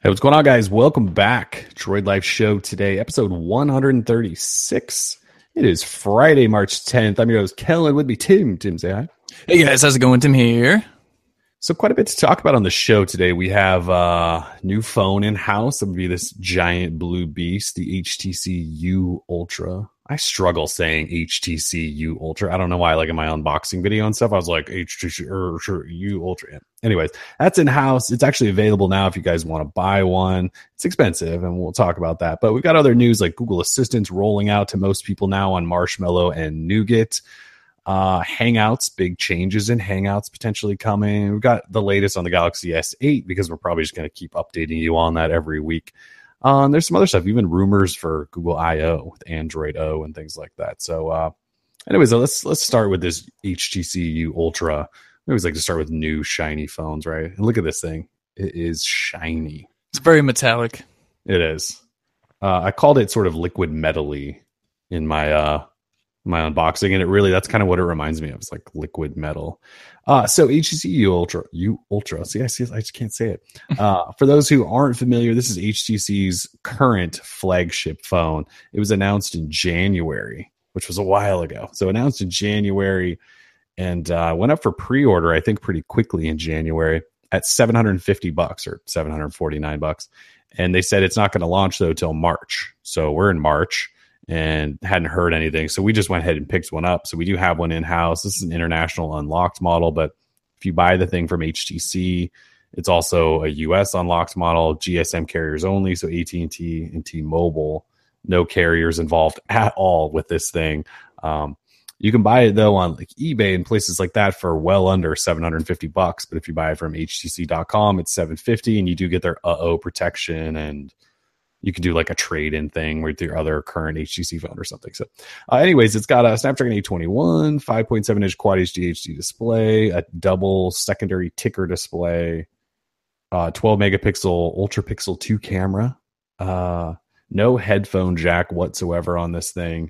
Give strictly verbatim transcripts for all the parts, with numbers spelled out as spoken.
Hey, what's going on, guys? Welcome back. Droid Life Show today, episode one thirty-six. It is Friday, March tenth. I'm your host, Kellen. With me, Tim. Tim, say hi. Hey, guys. How's it going? Tim here. So quite a bit to talk about on the show today. We have a new phone in-house. It would be this giant blue beast, the H T C U Ultra. I struggle saying H T C U Ultra. I don't know why, like in my unboxing video and stuff, I was like H T C U Ultra. Anyways, that's in-house. It's actually available now if you guys want to buy one. It's expensive, and we'll talk about that. But we've got other news like Google Assistant's rolling out to most people now on Marshmallow and Nougat. Uh, Hangouts, big changes in Hangouts potentially coming. We've got the latest on the Galaxy S eight because we're probably just going to keep updating you on that every week. Um, there's some other stuff, even rumors for Google I O with Android O and things like that. So, uh, anyways, let's let's start with this H T C U Ultra. I always like to start with new shiny phones, right? And look at this thing; it is shiny. It's very metallic. It is. Uh, I called it sort of liquid metal-y in my uh, my unboxing, and it really that's kind of what it reminds me of. It's like liquid metal. Uh, so H T C U Ultra, U Ultra. See, I see, I just can't say it. Uh, for those who aren't familiar, this is H T C's current flagship phone. It was announced in January, which was a while ago. So announced in January, and uh, went up for pre-order, I think, pretty quickly in January at seven hundred fifty bucks or seven hundred forty-nine bucks. And they said it's not going to launch though till March. So we're in March and hadn't heard anything. So we just went ahead and picked one up. So we do have one in-house. This is an international unlocked model, but if you buy the thing from H T C, it's also a U S unlocked model, G S M carriers only. So A T and T and T-Mobile, no carriers involved at all with this thing. Um, you can buy it though on like eBay and places like that for well under seven hundred fifty bucks. But if you buy it from H T C dot com, it's seven hundred fifty, and you do get their uh-oh protection, and you can do like a trade-in thing with your other current H T C phone or something. So uh, anyways, it's got a Snapdragon eight twenty-one, five point seven inch Quad H D H D display, a double secondary ticker display, uh, twelve megapixel Ultra Pixel two camera, uh, no headphone jack whatsoever on this thing.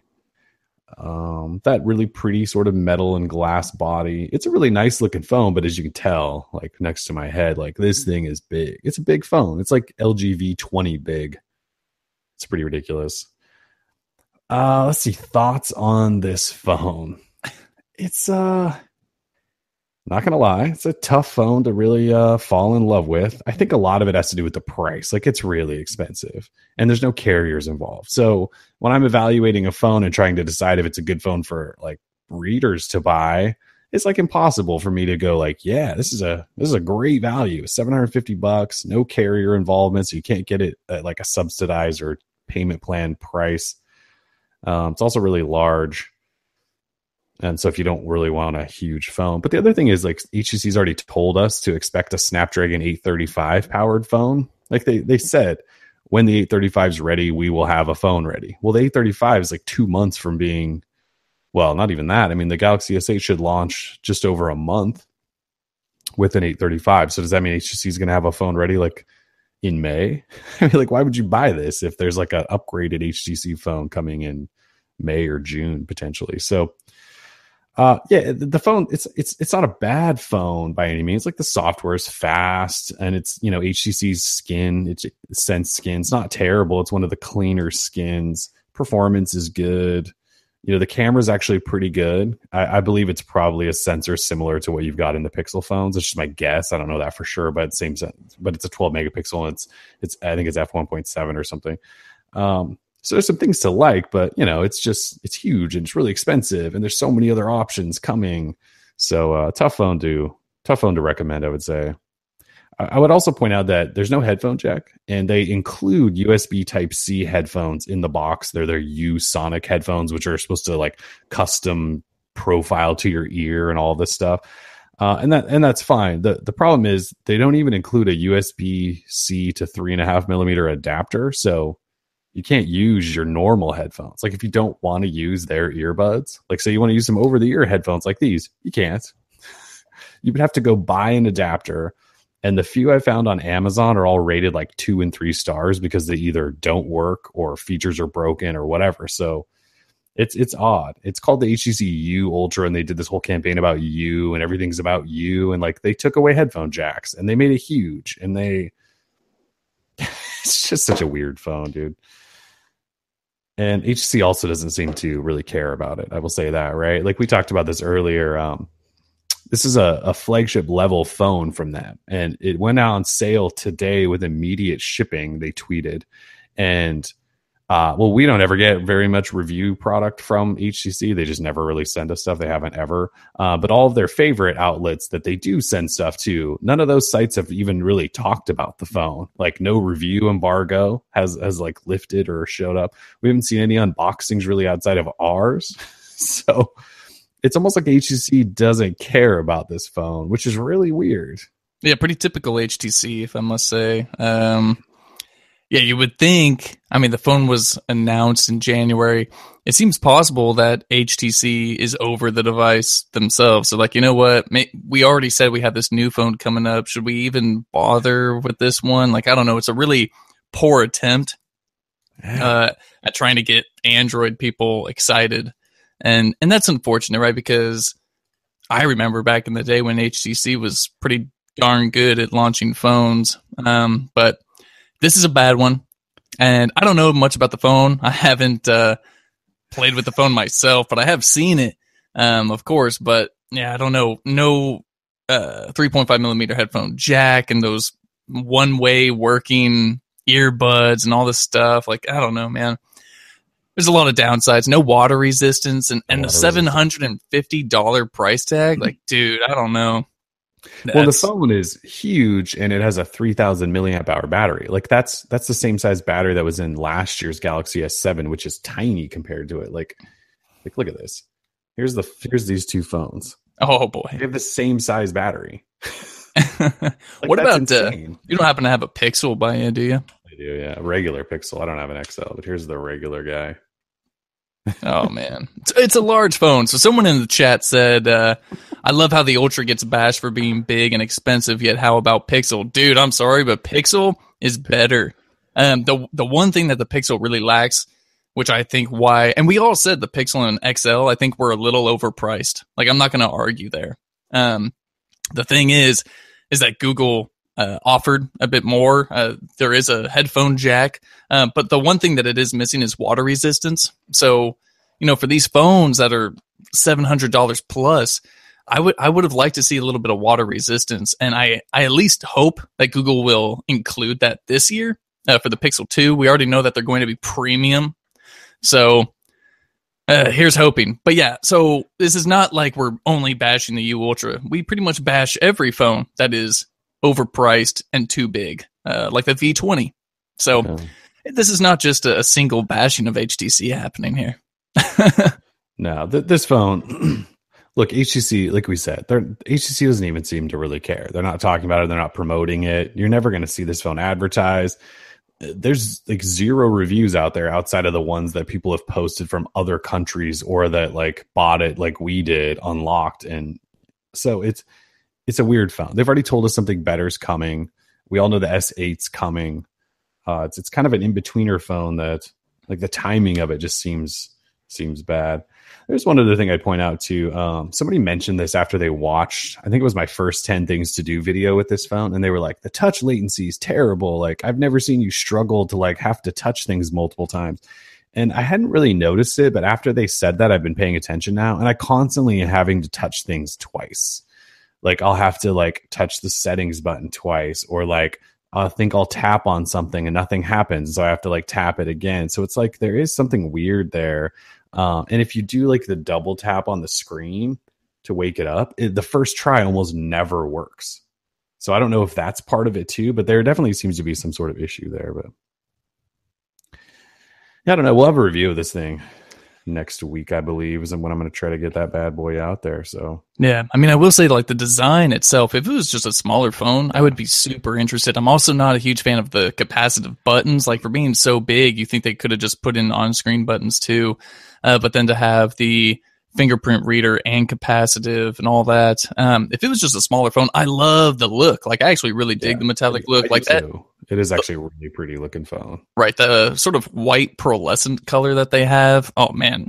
Um, that really pretty sort of metal and glass body. It's a really nice looking phone, but as you can tell, like next to my head, like this thing is big. It's a big phone. It's like L G V twenty big. It's pretty ridiculous. Uh, let's see. Thoughts on this phone. It's, uh, not going to lie. It's a tough phone to really uh, fall in love with. I think a lot of it has to do with the price. Like, it's really expensive and there's no carriers involved. So when I'm evaluating a phone and trying to decide if it's a good phone for like readers to buy, it's like impossible for me to go like, yeah, this is a this is a great value. seven hundred fifty bucks, no carrier involvement, so you can't get it at like a subsidized or payment plan price. Um, it's also really large. And so if you don't really want a huge phone. But the other thing is like H T C's already told us to expect a Snapdragon eight thirty-five powered phone. Like they they said, when the eight thirty-five is ready, we will have a phone ready. Well, the eight thirty-five is like two months from being, well, not even that. I mean, the Galaxy S eight should launch just over a month with an eight thirty-five. So does that mean H T C is going to have a phone ready like in May? I mean, like, why would you buy this if there's like an upgraded H T C phone coming in May or June potentially? So, uh, yeah, the, the phone, it's it's it's not a bad phone by any means. Like the software is fast, and it's, you know, H T C's skin, it's Sense skin. It's not terrible. It's one of the cleaner skins. Performance is good. You know, the camera's actually pretty good. I, I believe it's probably a sensor similar to what you've got in the Pixel phones. It's just my guess. I don't know that for sure, but same sense. But it's a twelve megapixel, and it's it's I think it's f one point seven or something. Um, so there's some things to like, but you know, it's just it's huge and it's really expensive, and there's so many other options coming. So uh, tough phone to tough phone to recommend, I would say. I would also point out that there's no headphone jack, and they include U S B Type-C headphones in the box. They're their U-Sonic headphones, which are supposed to like custom profile to your ear and all this stuff. Uh, and that and that's fine. The the problem is they don't even include a U S B-C to three and a half millimeter adapter. So you can't use your normal headphones. Like if you don't want to use their earbuds, like say you want to use some over-the-ear headphones like these, you can't. You would have to go buy an adapter. And the few I found on Amazon are all rated like two and three stars because they either don't work or features are broken or whatever. So it's it's odd. It's called the H T C U Ultra, and they did this whole campaign about you, and everything's about you. And like they took away headphone jacks, and they made it huge. And they it's just such a weird phone, dude. And H T C also doesn't seem to really care about it. I will say that, right? Like we talked about this earlier. Um, this is a, a flagship level phone from them, and it went out on sale today with immediate shipping. They tweeted, and uh, well, we don't ever get very much review product from H T C. They just never really send us stuff. They haven't ever. Uh, but all of their favorite outlets that they do send stuff to, none of those sites have even really talked about the phone. Like no review embargo has has like lifted or showed up. We haven't seen any unboxings really outside of ours. So it's almost like H T C doesn't care about this phone, which is really weird. Yeah, pretty typical H T C, if I must say. Um, yeah, you would think, I mean, the phone was announced in January. It seems possible that H T C is over the device themselves. So, like, you know what? May, we already said we have this new phone coming up. Should we even bother with this one? Like, I don't know. It's a really poor attempt uh, at trying to get Android people excited. And and that's unfortunate, right? Because I remember back in the day when H T C was pretty darn good at launching phones. Um, but this is a bad one. And I don't know much about the phone. I haven't uh, played with the phone myself, but I have seen it, um, of course. But yeah, I don't know. No uh, three point five millimeter headphone jack and those one-way working earbuds and all this stuff. Like, I don't know, man. There's a lot of downsides. No water resistance and, and a seven hundred fifty dollars price tag. Like, dude, I don't know. That's... Well, the phone is huge and it has a three thousand milliamp hour battery. Like that's that's the same size battery that was in last year's Galaxy S seven, which is tiny compared to it. Like, like look at this. Here's the here's these two phones. Oh boy, they have the same size battery. Like, what about uh, you? Don't happen to have a Pixel by you, do you? I do, yeah. A regular Pixel. I don't have an X L, but here's the regular guy. Oh man, it's, it's a large phone. So someone in the chat said, uh, "I love how the Ultra gets bashed for being big and expensive. Yet how about Pixel, dude? I'm sorry, but Pixel is better. Um, the the one thing that the Pixel really lacks, which I think why, and we all said the Pixel and X L, I think were a little overpriced. Like I'm not going to argue there. Um, the thing is, is that Google uh, offered a bit more. Uh, there is a headphone jack. Uh, but the one thing that it is missing is water resistance. So, you know, for these phones that are seven hundred dollars plus, I would I would have liked to see a little bit of water resistance. And I, I at least hope that Google will include that this year uh, for the Pixel two. We already know that they're going to be premium. So uh, here's hoping. But yeah, so this is not like we're only bashing the U Ultra. We pretty much bash every phone that is overpriced and too big, uh, like the V twenty. So... Okay. This is not just a, a single bashing of H T C happening here. No, th- this phone, look, H T C, like we said, H T C doesn't even seem to really care. They're not talking about it. They're not promoting it. You're never going to see this phone advertised. There's like zero reviews out there outside of the ones that people have posted from other countries or that like bought it like we did, unlocked. And so it's it's a weird phone. They've already told us something better is coming. We all know the S eight's coming. Uh, it's it's kind of an in-betweener phone that, like, the timing of it just seems seems bad. There's one other thing I'd point out, too. Um, somebody mentioned this after they watched, I think it was my first ten things to do video with this phone, and they were like, the touch latency is terrible. Like, I've never seen you struggle to, like, have to touch things multiple times. And I hadn't really noticed it, but after they said that, I've been paying attention now, and I constantly am having to touch things twice. Like, I'll have to, like, touch the settings button twice, or, like, I think I'll tap on something and nothing happens. So I have to like tap it again. So it's like there is something weird there. Um, and if you do like the double tap on the screen to wake it up, it, the first try almost never works. So I don't know if that's part of it too, but there definitely seems to be some sort of issue there. But yeah, I don't know. We'll have a review of this thing next week, I believe, is when I'm going to try to get that bad boy out there. So yeah, I mean, I will say, like, the design itself, if it was just a smaller phone, I would be super interested. I'm also not a huge fan of the capacitive buttons. Like, for being so big, you think they could have just put in on-screen buttons too, uh, but then to have the fingerprint reader and capacitive and all that, um if it was just a smaller phone, I love the look. Like, I actually really dig yeah, the metallic I, look. I like that too. It is actually a really pretty looking phone, right? The sort of white pearlescent color that they have, oh man,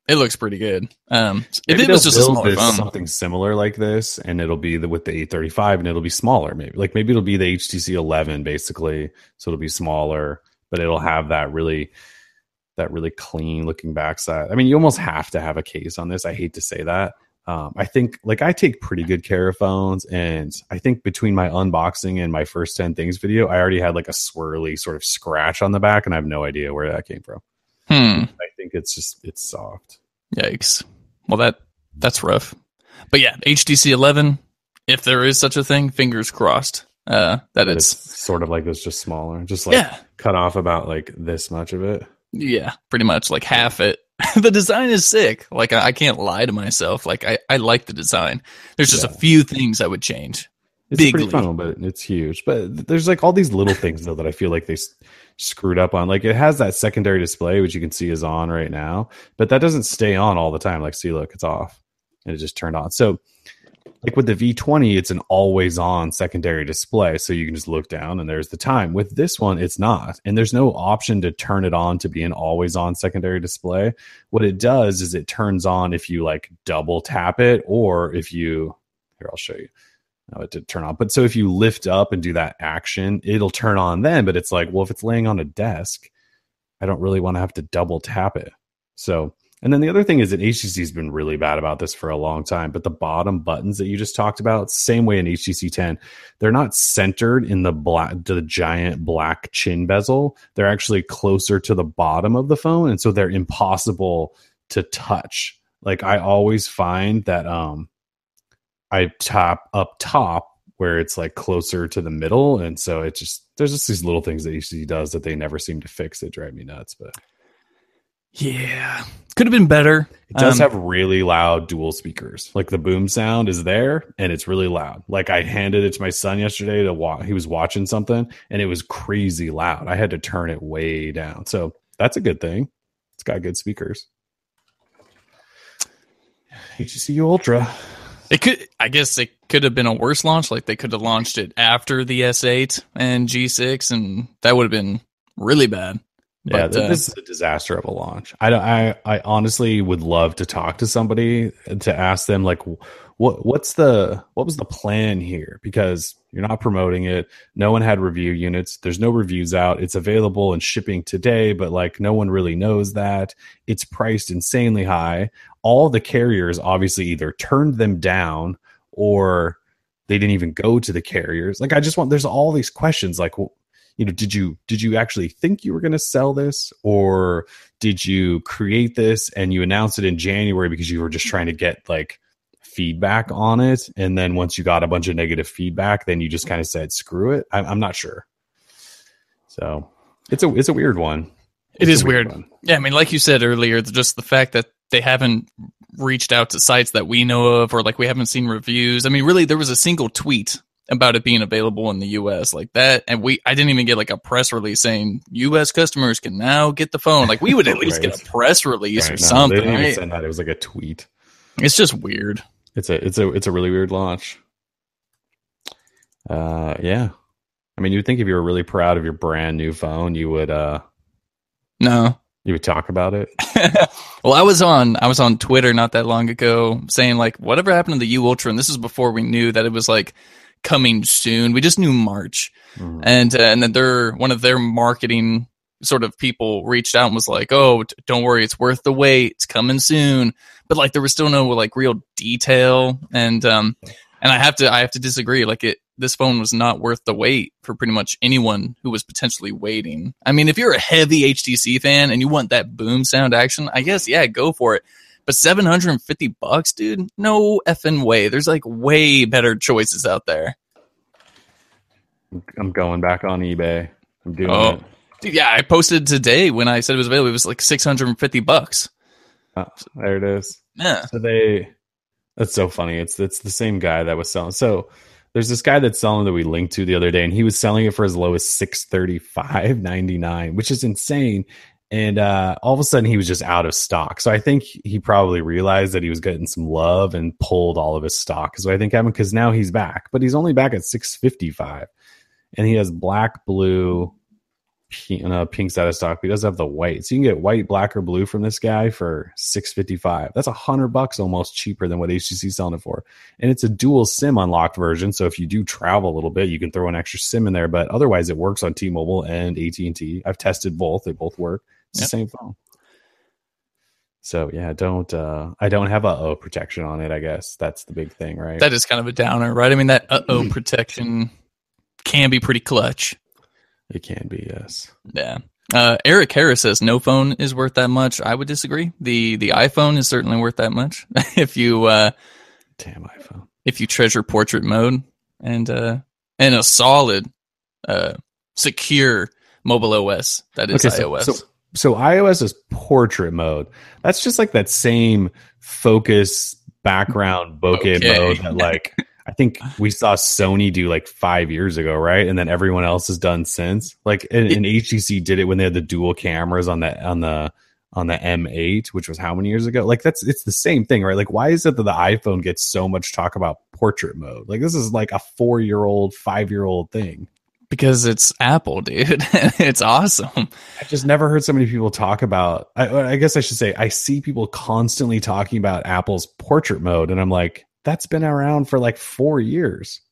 It looks pretty good. Um, if Maybe it was they'll just a build smaller this phone, something similar like this, and it'll be the, with the eight thirty-five, and it'll be smaller. Maybe like maybe it'll be the H T C eleven basically, so it'll be smaller, but it'll have that really that really clean looking backside. I mean, you almost have to have a case on this. I hate to say that. Um, I think like I take pretty good care of phones, and I think between my unboxing and my first ten things video, I already had like a swirly sort of scratch on the back, and I have no idea where that came from. Hmm. I think it's just it's soft. Yikes. Well, that that's rough. But yeah, H T C eleven, if there is such a thing, fingers crossed uh, that But it's, it's sort of like this, just smaller, just like yeah, cut off about like this much of it. yeah, pretty much like half it. The design is sick. Like I, I can't lie to myself. Like I, I like the design. There's just Yeah. a few things I would change. It's Bigly. pretty fun, but it's huge. But there's like all these little things though that I feel like they s- screwed up on. Like it has that secondary display, which you can see is on right now, but that doesn't stay on all the time. Like, see, look, it's off, and it just turned on. So, like with the V twenty, it's an always on secondary display, so you can just look down and there's the time. With this one, it's not, and there's no option to turn it on to be an always on secondary display. What it does is it turns on if you like double tap it, or if you here, I'll show you. No, it did turn on. But so if you lift up and do that action, it'll turn on then. But it's like, well, if it's laying on a desk, I don't really want to have to double tap it. So, and then the other thing is that H T C has been really bad about this for a long time. But the bottom buttons that you just talked about, same way in H T C ten, they're not centered in the black, the giant black chin bezel. They're actually closer to the bottom of the phone, and so they're impossible to touch. Like I always find that, um, I tap up top where it's like closer to the middle. And so it just, there's just these little things that H T C does that they never seem to fix that drive me nuts. But Yeah, could have been better. it does Um, have really loud dual speakers. Like the boom sound is there and it's really loud. Like I handed it to my son yesterday to watch. He was watching something and it was crazy loud. I had to turn it way down. So that's a good thing. It's got good speakers. H T C U Ultra. It could, I guess, it could have been a worse launch. Like they could have launched it after the S eight and G six, and that would have been really bad. Yeah, But, uh, this is a disaster of a launch. I, don't- I I honestly would love to talk to somebody to ask them like, what what's the what was the plan here? Because you're not promoting it. No one had review units. There's no reviews out. It's available and shipping today, but like no one really knows that. It's priced insanely high. All the carriers obviously either turned them down or they didn't even go to the carriers. Like I just want, there's all these questions like, well, you know, did you did you actually think you were going to sell this, or did you create this and you announced it in January because you were just trying to get like feedback on it, and then once you got a bunch of negative feedback, then you just kind of said screw it? I'm, I'm not sure. So it's a it's a weird one. It It's is a weird. one. Yeah, I mean, like you said earlier, just the fact that they haven't reached out to sites that we know of, or like we haven't seen reviews. I mean, really, there was a single tweet about it being available in the U S like that, and we I didn't even get like a press release saying U S customers can now get the phone. Like we would at least Right. get a press release Right, or no, something. they didn't even Right? send that. It was like a tweet. It's just weird. It's a it's a it's a really weird launch. Uh, yeah. I mean, you'd think if you were really proud of your brand new phone, you would uh No. you would talk about it. Well, I was on I was on Twitter not that long ago saying like whatever happened to the U Ultra, and this is before we knew that it was like coming soon. We just knew March, Mhm. and uh, and then their one of their marketing sort of people reached out and was like, "Oh, t- don't worry, it's worth the wait. It's coming soon." But like there was still no like real detail, and um and I have to I have to disagree. Like it this phone was not worth the wait for pretty much anyone who was potentially waiting. I mean, if you're a heavy H T C fan and you want that boom sound action, I guess yeah, go for it. But seven hundred fifty bucks, dude? No effing way. There's like way better choices out there. I'm going back on eBay. I'm doing Oh. it. Dude, yeah, I posted today when I said it was available. It was like six hundred fifty bucks. Oh, there it is. Yeah. So they, that's so funny. It's it's the same guy that was selling. So there's this guy that's selling that we linked to the other day, and he was selling it for as low as six thirty five ninety nine, which is insane. And uh, all of a sudden, he was just out of stock. So I think he probably realized that he was getting some love and pulled all of his stock. So I think Evan, because now he's back, but he's only back at six fifty five, and he has black, blue, pink, no, pink's out of stock. But he does have the white, so you can get white, black, or blue from this guy for six fifty five. That's a hundred bucks almost cheaper than what H T C's selling it for, and it's a dual SIM unlocked version. So if you do travel a little bit, you can throw an extra SIM in there. But otherwise, it works on T-Mobile and A T and T. I've tested both; they both work. It's yep. the same phone. So yeah, don't uh, I don't have a uh-oh protection on it. I guess that's the big thing, right? That is kind of a downer, right? I mean, that uh-oh protection can be pretty clutch. It can be, yes. Yeah. Uh, Eric Harris says no phone is worth that much. I would disagree. The the iPhone is certainly worth that much if you uh, damn iPhone. If you treasure portrait mode and uh, and a solid, uh, secure mobile O S that is okay, iOS. So, so, so iOS is portrait mode. That's just like that same focus background bokeh okay. mode that like. I think we saw Sony do like five years ago, right? And then everyone else has done since. Like, and, and H T C did it when they had the dual cameras on the on the on the M eight, which was how many years ago? Like, that's it's the same thing, right? Like, why is it that the iPhone gets so much talk about portrait mode? Like, this is like a four year old, five year old thing. Because it's Apple, dude. It's awesome. I just never heard so many people talk about. I, I guess I should say I see people constantly talking about Apple's portrait mode, and I'm like. That's been around for like four years.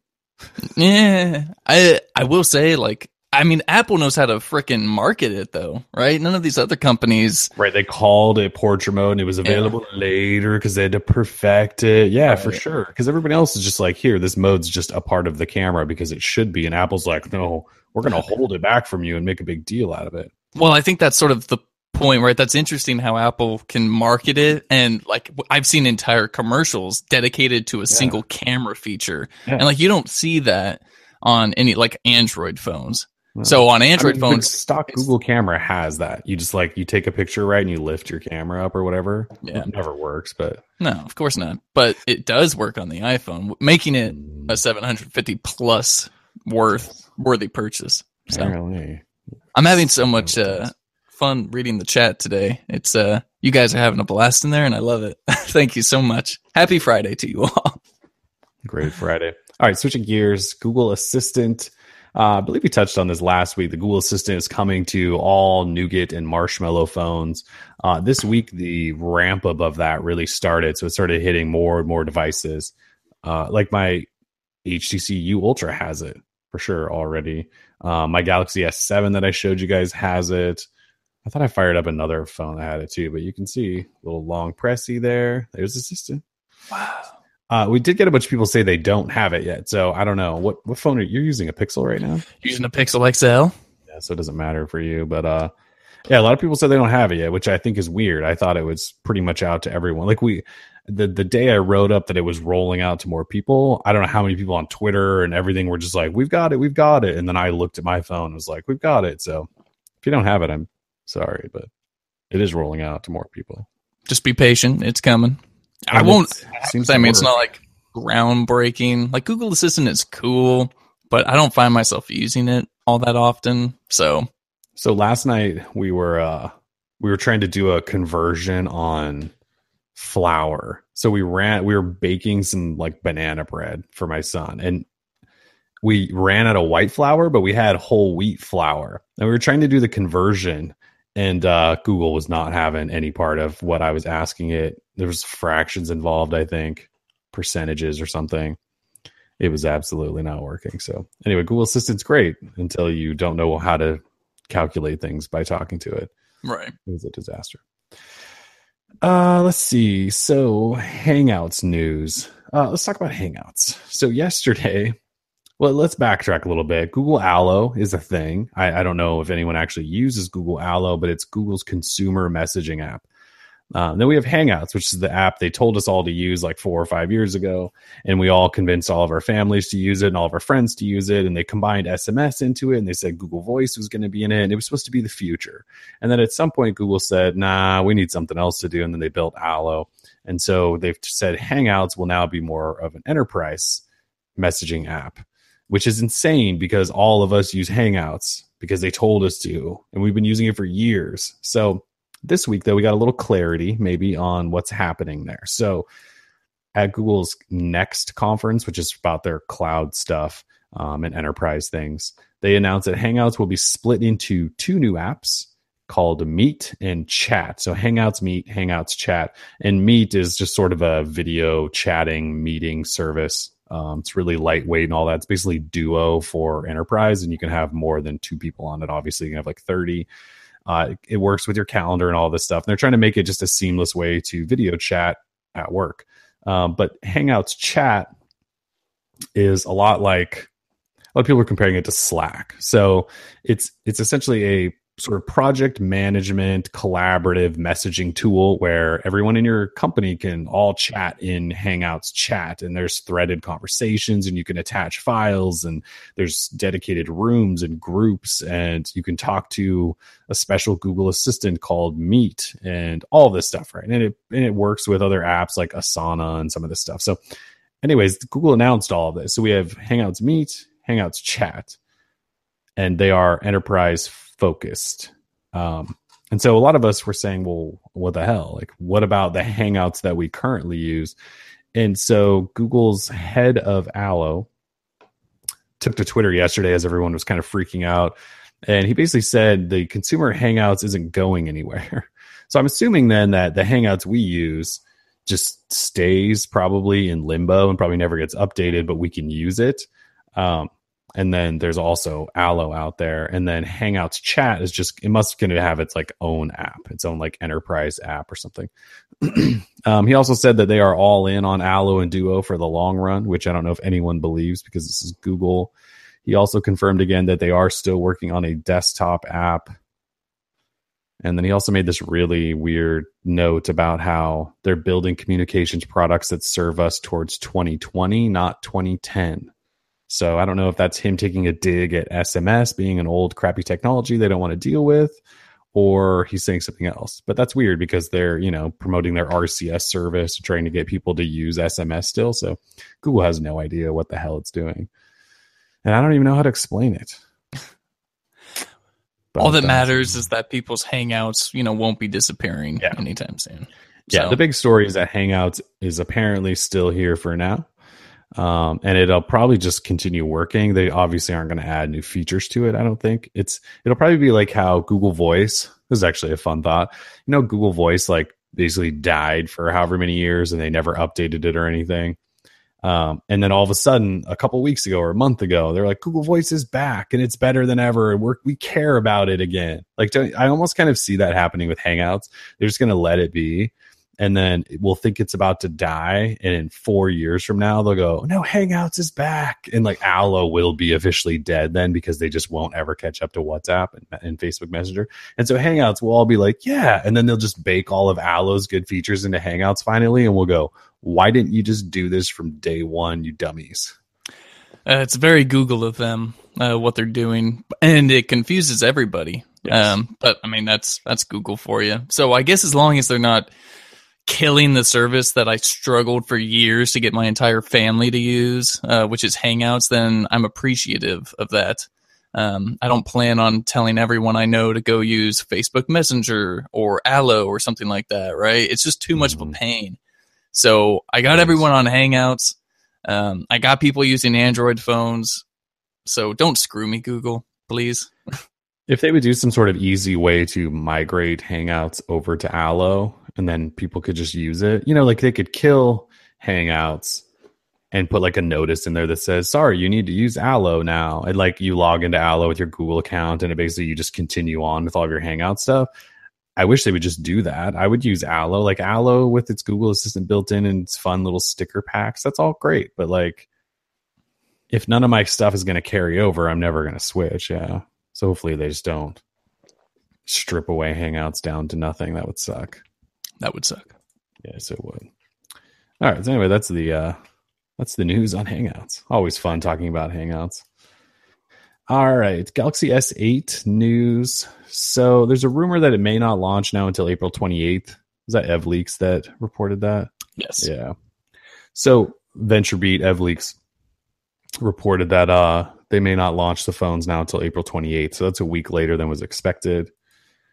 Yeah, I I will say, like, I mean, Apple knows how to freaking market it, though, right? None of these other companies, right? They called it portrait mode, and it was available yeah. later because they had to perfect it. Yeah, right. For sure. Because everybody else is just like, here, this mode's just a part of the camera because it should be, and Apple's like, no, we're gonna hold it back from you and make a big deal out of it. Well, I think that's sort of the point, right? That's interesting how Apple can market it, and like I've seen entire commercials dedicated to a yeah. single camera feature, yeah. and like you don't see that on any like Android phones. No. So on Android I mean, phones, stock Google camera has that. You just like you take a picture, right, and you lift your camera up or whatever. Yeah, it never works, but no, of course not. But it does work on the iPhone, making it a seven hundred fifty plus worth worthy purchase. So apparently. I'm having so much. Uh, fun reading the chat today. It's uh you guys are having a blast in there and I love it. Thank you so much. Happy Friday to you all. Great Friday. All right, switching gears, Google Assistant. Uh, I believe we touched on this last week. The Google Assistant is coming to all Nougat and Marshmallow phones. Uh, this week, the ramp up of that really started. So it started hitting more and more devices. Uh, like my H T C U Ultra has it for sure already. Uh, my Galaxy S seven that I showed you guys has it. I thought I fired up another phone that had it too, but you can see a little long pressy there. There's Assistant. Wow. Uh, we did get a bunch of people say they don't have it yet, so I don't know. What what phone are you using? A Pixel right now? Using a Pixel X L. Yeah, so it doesn't matter for you. But uh, yeah, a lot of people said they don't have it yet, which I think is weird. I thought it was pretty much out to everyone. Like we, the the day I wrote up that it was rolling out to more people, I don't know how many people on Twitter and everything were just like, "We've got it, we've got it," and then I looked at my phone and was like, "We've got it." So if you don't have it, I'm sorry, but it is rolling out to more people. Just be patient. It's coming. I And won't. it's- seems I to mean, it's work. not like groundbreaking. Like Google Assistant is cool, but I don't find myself using it all that often. So So last night we were uh we were trying to do a conversion on flour. So we ran we were baking some like banana bread for my son, and we ran out of white flour, but we had whole wheat flour. And we were trying to do the conversion, and uh Google was not having any part of what I was asking it. There was fractions involved, I think, percentages or something. It was absolutely not working. So anyway, Google Assistant's great until you don't know how to calculate things by talking to it. right. It was a disaster. Uh, let's see. So Hangouts news. Uh, let's talk about Hangouts. So yesterday, well, let's backtrack a little bit. Google Allo is a thing. I, I don't know if anyone actually uses Google Allo, but it's Google's consumer messaging app. Um, then we have Hangouts, which is the app they told us all to use like four or five years ago. And we all convinced all of our families to use it and all of our friends to use it. And they combined S M S into it. And they said Google Voice was going to be in it. And it was supposed to be the future. And then at some point, Google said, nah, we need something else to do. And then they built Allo. And so they've said Hangouts will now be more of an enterprise messaging app, which is insane because all of us use Hangouts because they told us to. And we've been using it for years. So this week, though, we got a little clarity maybe on what's happening there. So at Google's Next conference, which is about their cloud stuff um, and enterprise things, they announced that Hangouts will be split into two new apps called Meet and Chat. So Hangouts Meet, Hangouts Chat. And Meet is just sort of a video chatting meeting service. Um, it's really lightweight and all that. It's basically Duo for enterprise, and you can have more than two people on it. Obviously, you can have like thirty. Uh, it, it works with your calendar and all this stuff. And they're trying to make it just a seamless way to video chat at work. Um, but Hangouts Chat is a lot like, a lot of people are comparing it to Slack. So it's it's essentially a sort of project management, collaborative messaging tool where everyone in your company can all chat in Hangouts Chat, and there's threaded conversations, and you can attach files, and there's dedicated rooms and groups, and you can talk to a special Google Assistant called Meet and all this stuff, right? And it and it works with other apps like Asana and some of this stuff. So anyways, Google announced all of this. So we have Hangouts Meet, Hangouts Chat, and they are enterprise focused. Um, and so a lot of us were saying, well, what the hell? Like, what about the Hangouts that we currently use? And so Google's head of Allo took to Twitter yesterday as everyone was kind of freaking out. And he basically said the consumer Hangouts isn't going anywhere. So I'm assuming then that the Hangouts we use just stays probably in limbo and probably never gets updated, but we can use it. Um, And then there's also Allo out there. And then Hangouts Chat is just, it must going to have its like own app, its own like enterprise app or something. um, he also said that they are all in on Allo and Duo for the long run, which I don't know if anyone believes because this is Google. He also confirmed again that they are still working on a desktop app. And then he also made this really weird note about how they're building communications products that serve us towards twenty twenty, not twenty ten. So I don't know if that's him taking a dig at S M S being an old crappy technology they don't want to deal with, or he's saying something else. But that's weird because they're, you know, promoting their R C S service, trying to get people to use S M S still. So Google has no idea what the hell it's doing. And I don't even know how to explain it. But all that matters is that people's Hangouts, you know, won't be disappearing yeah. anytime soon. Yeah, so. The big story is that Hangouts is apparently still here for now. Um, and it'll probably just continue working. They obviously aren't going to add new features to it. I don't think it's, it'll probably be like how Google Voice, this is actually a fun thought. You know, Google Voice like basically died for however many years and they never updated it or anything. Um, and then all of a sudden, a couple weeks ago or a month ago, they're like, Google Voice is back and it's better than ever. And we're, we care about it again. Like, I almost kind of see that happening with Hangouts. They're just going to let it be. And then we'll think it's about to die. And in four years from now, they'll go, no, Hangouts is back. And like Allo will be officially dead then because they just won't ever catch up to WhatsApp and, and Facebook Messenger. And so Hangouts will all be like, yeah. And then they'll just bake all of Allo's good features into Hangouts finally. And we'll go, why didn't you just do this from day one, you dummies? Uh, it's very Google of them, uh, what they're doing. And it confuses everybody. Yes. Um, but I mean, that's, that's Google for you. So I guess as long as they're not killing the service that I struggled for years to get my entire family to use, uh, which is Hangouts, then I'm appreciative of that. Um, I don't plan on telling everyone I know to go use Facebook Messenger or Allo or something like that, right? It's just too much mm-hmm. of a pain. So I got everyone on Hangouts. Um, I got people using Android phones. So don't screw me, Google, please. If they would do some sort of easy way to migrate Hangouts over to Allo, and then people could just use it, you know, like they could kill Hangouts and put like a notice in there that says, sorry, you need to use Allo now. And like you log into Allo with your Google account and it basically you just continue on with all of your Hangout stuff. I wish they would just do that. I would use Allo, like Allo with its Google Assistant built in and its fun little sticker packs. That's all great. But like, if none of my stuff is going to carry over, I'm never going to switch. Yeah. So hopefully they just don't strip away Hangouts down to nothing. That would suck. That would suck. Yes, it would. All right. So anyway, that's the uh, that's the news on Hangouts. Always fun talking about Hangouts. All right, Galaxy S eight news. So there's a rumor that it may not launch now until April twenty-eighth. Was that EvLeaks that reported that? Yes. Yeah. So VentureBeat, EvLeaks reported that uh, they may not launch the phones now until April twenty-eighth. So that's a week later than was expected.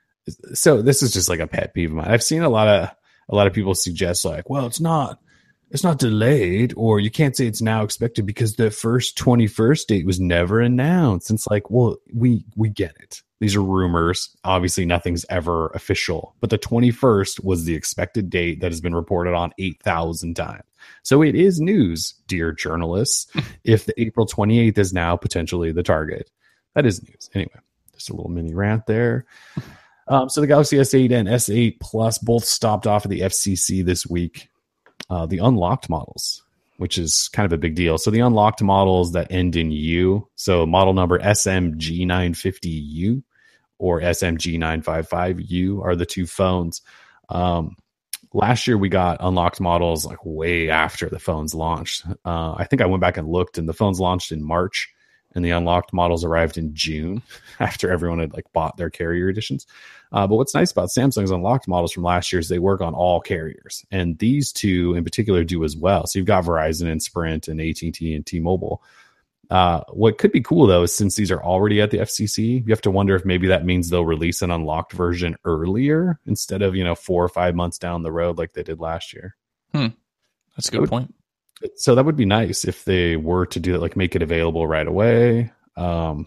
So this is just like a pet peeve of mine. I've seen a lot of a lot of people suggest like, well, it's not it's not delayed, or you can't say it's now expected because the first twenty-first date was never announced. And it's like, well, we we get it. These are rumors. Obviously, nothing's ever official. But the twenty-first was the expected date that has been reported on eight thousand times. So it is news, dear journalists, if the April twenty-eighth is now potentially the target. That is news. Anyway, just a little mini rant there. Um, so the Galaxy S eight and S eight Plus both stopped off at the F C C this week. Uh, the unlocked models, which is kind of a big deal. So the unlocked models that end in U, so model number S M G nine fifty U or S M G nine fifty-five U are the two phones. Um, last year we got unlocked models like way after the phones launched. Uh, I think I went back and looked, and the phones launched in March, and the unlocked models arrived in June after everyone had like bought their carrier editions. Uh, but what's nice about Samsung's unlocked models from last year is they work on all carriers, and these two in particular do as well. So you've got Verizon and Sprint and A T and T and T-Mobile. Uh, what could be cool though is since these are already at the F C C, you have to wonder if maybe that means they'll release an unlocked version earlier instead of, you know, four or five months down the road like they did last year. Hmm. That's a good would, point. So that would be nice if they were to do it, like make it available right away. Um,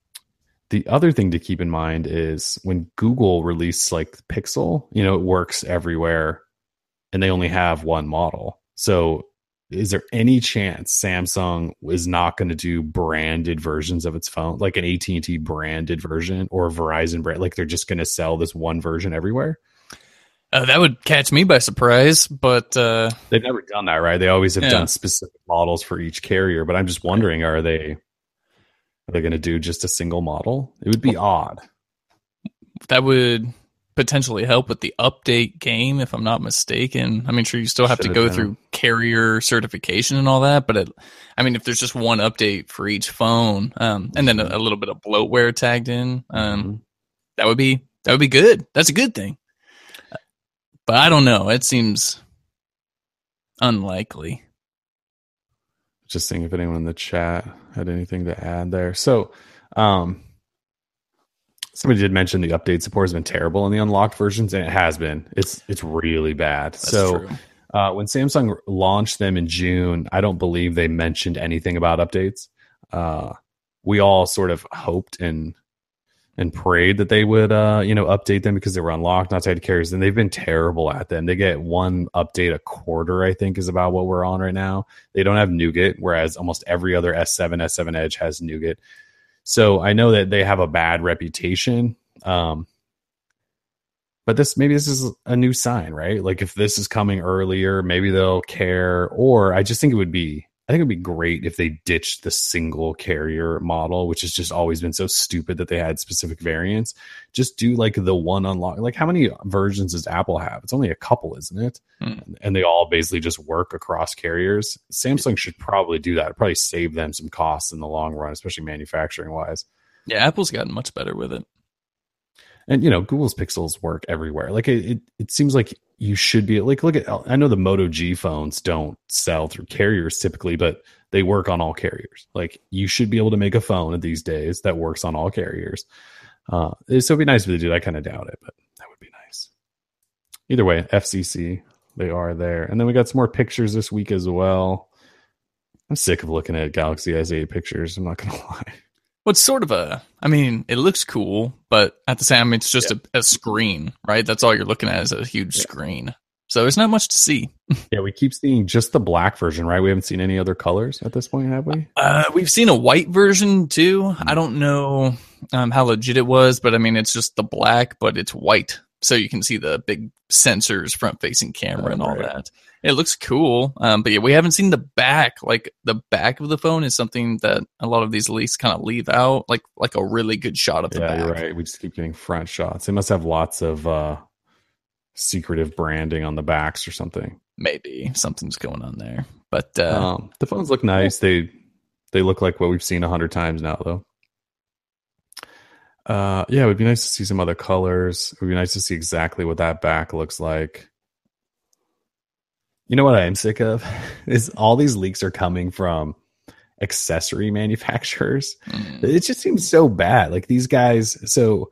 the other thing to keep in mind is when Google released like Pixel, you know, it works everywhere and they only have one model. So is there any chance Samsung is not going to do branded versions of its phone, like an A T and T branded version or a Verizon brand? Like they're just going to sell this one version everywhere? Uh, that would catch me by surprise, but uh, they've never done that, right? They always have yeah. done specific models for each carrier, but I'm just wondering, are they are they going to do just a single model? It would be well, odd. That would potentially help with the update game, if I'm not mistaken. I mean, sure, you still have Should to go been. through carrier certification and all that, but it, I mean, if there's just one update for each phone, um, and then a, a little bit of bloatware tagged in, um, mm-hmm. that would be that would be good. That's a good thing. But I don't know. It seems unlikely. Just seeing if anyone in the chat had anything to add there. So, um, somebody did mention the update support has been terrible in the unlocked versions, and it has been. It's it's really bad. That's so, true. Uh, when Samsung launched them in June, I don't believe they mentioned anything about updates. Uh, we all sort of hoped and and prayed that they would, uh, you know, update them because they were unlocked, not tied to carriers. And they've been terrible at them. They get one update a quarter, I think, is about what we're on right now. They don't have Nougat, whereas almost every other S seven, S seven Edge has Nougat. So I know that they have a bad reputation. Um, but this maybe this is a new sign, right? Like if this is coming earlier, maybe they'll care. Or I just think it would be, I think it'd be great if they ditched the single carrier model, which has just always been so stupid that they had specific variants. Just do like the one unlock. Like how many versions does Apple have? It's only a couple, isn't it? Mm. And they all basically just work across carriers. Samsung should probably do that. It'd probably save them some costs in the long run, especially manufacturing wise. Yeah, Apple's gotten much better with it. And, you know, Google's Pixels work everywhere. Like it, it, it seems like you should be like, look at, I know the Moto G phones don't sell through carriers typically, but they work on all carriers. Like you should be able to make a phone these days that works on all carriers. Uh, so it'd be nice if they do. I kind of doubt it, but that would be nice. Either way, F C C, they are there. And then we got some more pictures this week as well. I'm sick of looking at Galaxy S eight pictures. I'm not going to lie. Well, it's sort of a, I mean, it looks cool, but at the same time, it's just yeah. a, a screen, right? That's all you're looking at is a huge yeah. screen. So there's not much to see. Yeah, we keep seeing just the black version, right? We haven't seen any other colors at this point, have we? Uh, we've seen a white version too. I don't know um, how legit it was, but I mean, it's just the black, but it's white. So you can see the big sensors, front-facing camera, oh, and all right. that. It looks cool, um, but yeah, we haven't seen the back. Like the back of the phone is something that a lot of these leaks kind of leave out, like like a really good shot of the yeah, back. You're right. We just keep getting front shots. They must have lots of uh, secretive branding on the backs or something. Maybe something's going on there, but uh, um, the phones look nice. They they look like what we've seen a hundred times now, though. Uh, yeah, it would be nice to see some other colors. It would be nice to see exactly what that back looks like. You know what I am sick of is all these leaks are coming from accessory manufacturers. Mm. It just seems so bad. Like these guys. So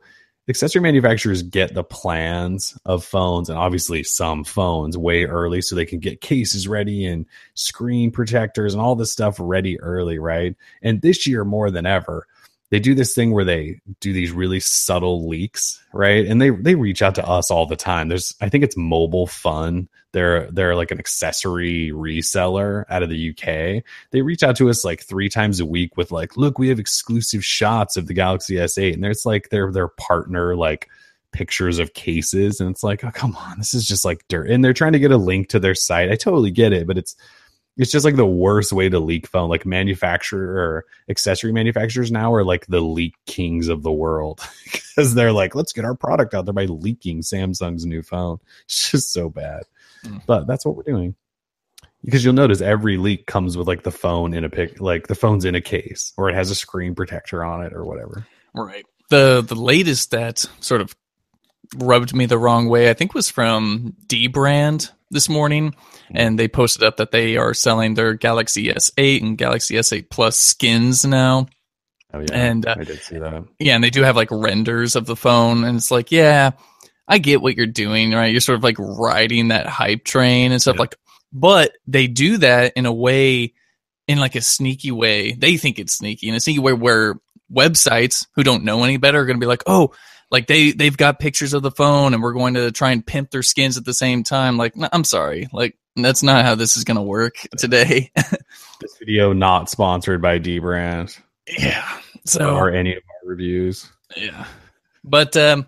accessory manufacturers get the plans of phones, and obviously some phones, way early so they can get cases ready and screen protectors and all this stuff ready early, right? And this year more than ever, they do this thing where they do these really subtle leaks, right? And they they reach out to us all the time. There's, I think it's Mobile Fun. They're they're like an accessory reseller out of the U K. They reach out to us like three times a week with like, look, we have exclusive shots of the Galaxy S eight, and there's like their their partner like pictures of cases, and it's like, oh come on, this is just like dirt. And they're trying to get a link to their site. I totally get it, but it's it's just like the worst way to leak phone. Like manufacturer or accessory manufacturers now are like the leak kings of the world because they're like, let's get our product out there by leaking Samsung's new phone. It's just so bad. Mm. But that's what we're doing. Because you'll notice every leak comes with like the phone in a pic, like the phone's in a case or it has a screen protector on it or whatever. Right. The the latest that sort of rubbed me the wrong way, I think, was from Dbrand this morning, and they posted up that they are selling their Galaxy S eight and Galaxy S eight Plus skins now. Oh yeah, and uh, I did see that. Yeah, and they do have like renders of the phone, and it's like, yeah, I get what you're doing, right? You're sort of like riding that hype train and stuff, yeah. like, but they do that in a way, in like a sneaky way. They think it's sneaky in a sneaky way where websites who don't know any better are going to be like, oh, like they, they've got pictures of the phone and we're going to try and pimp their skins at the same time. Like, no, I'm sorry. Like, that's not how this is going to work today. This video not sponsored by Dbrand. Yeah. So, or any of our reviews. Yeah. But, um,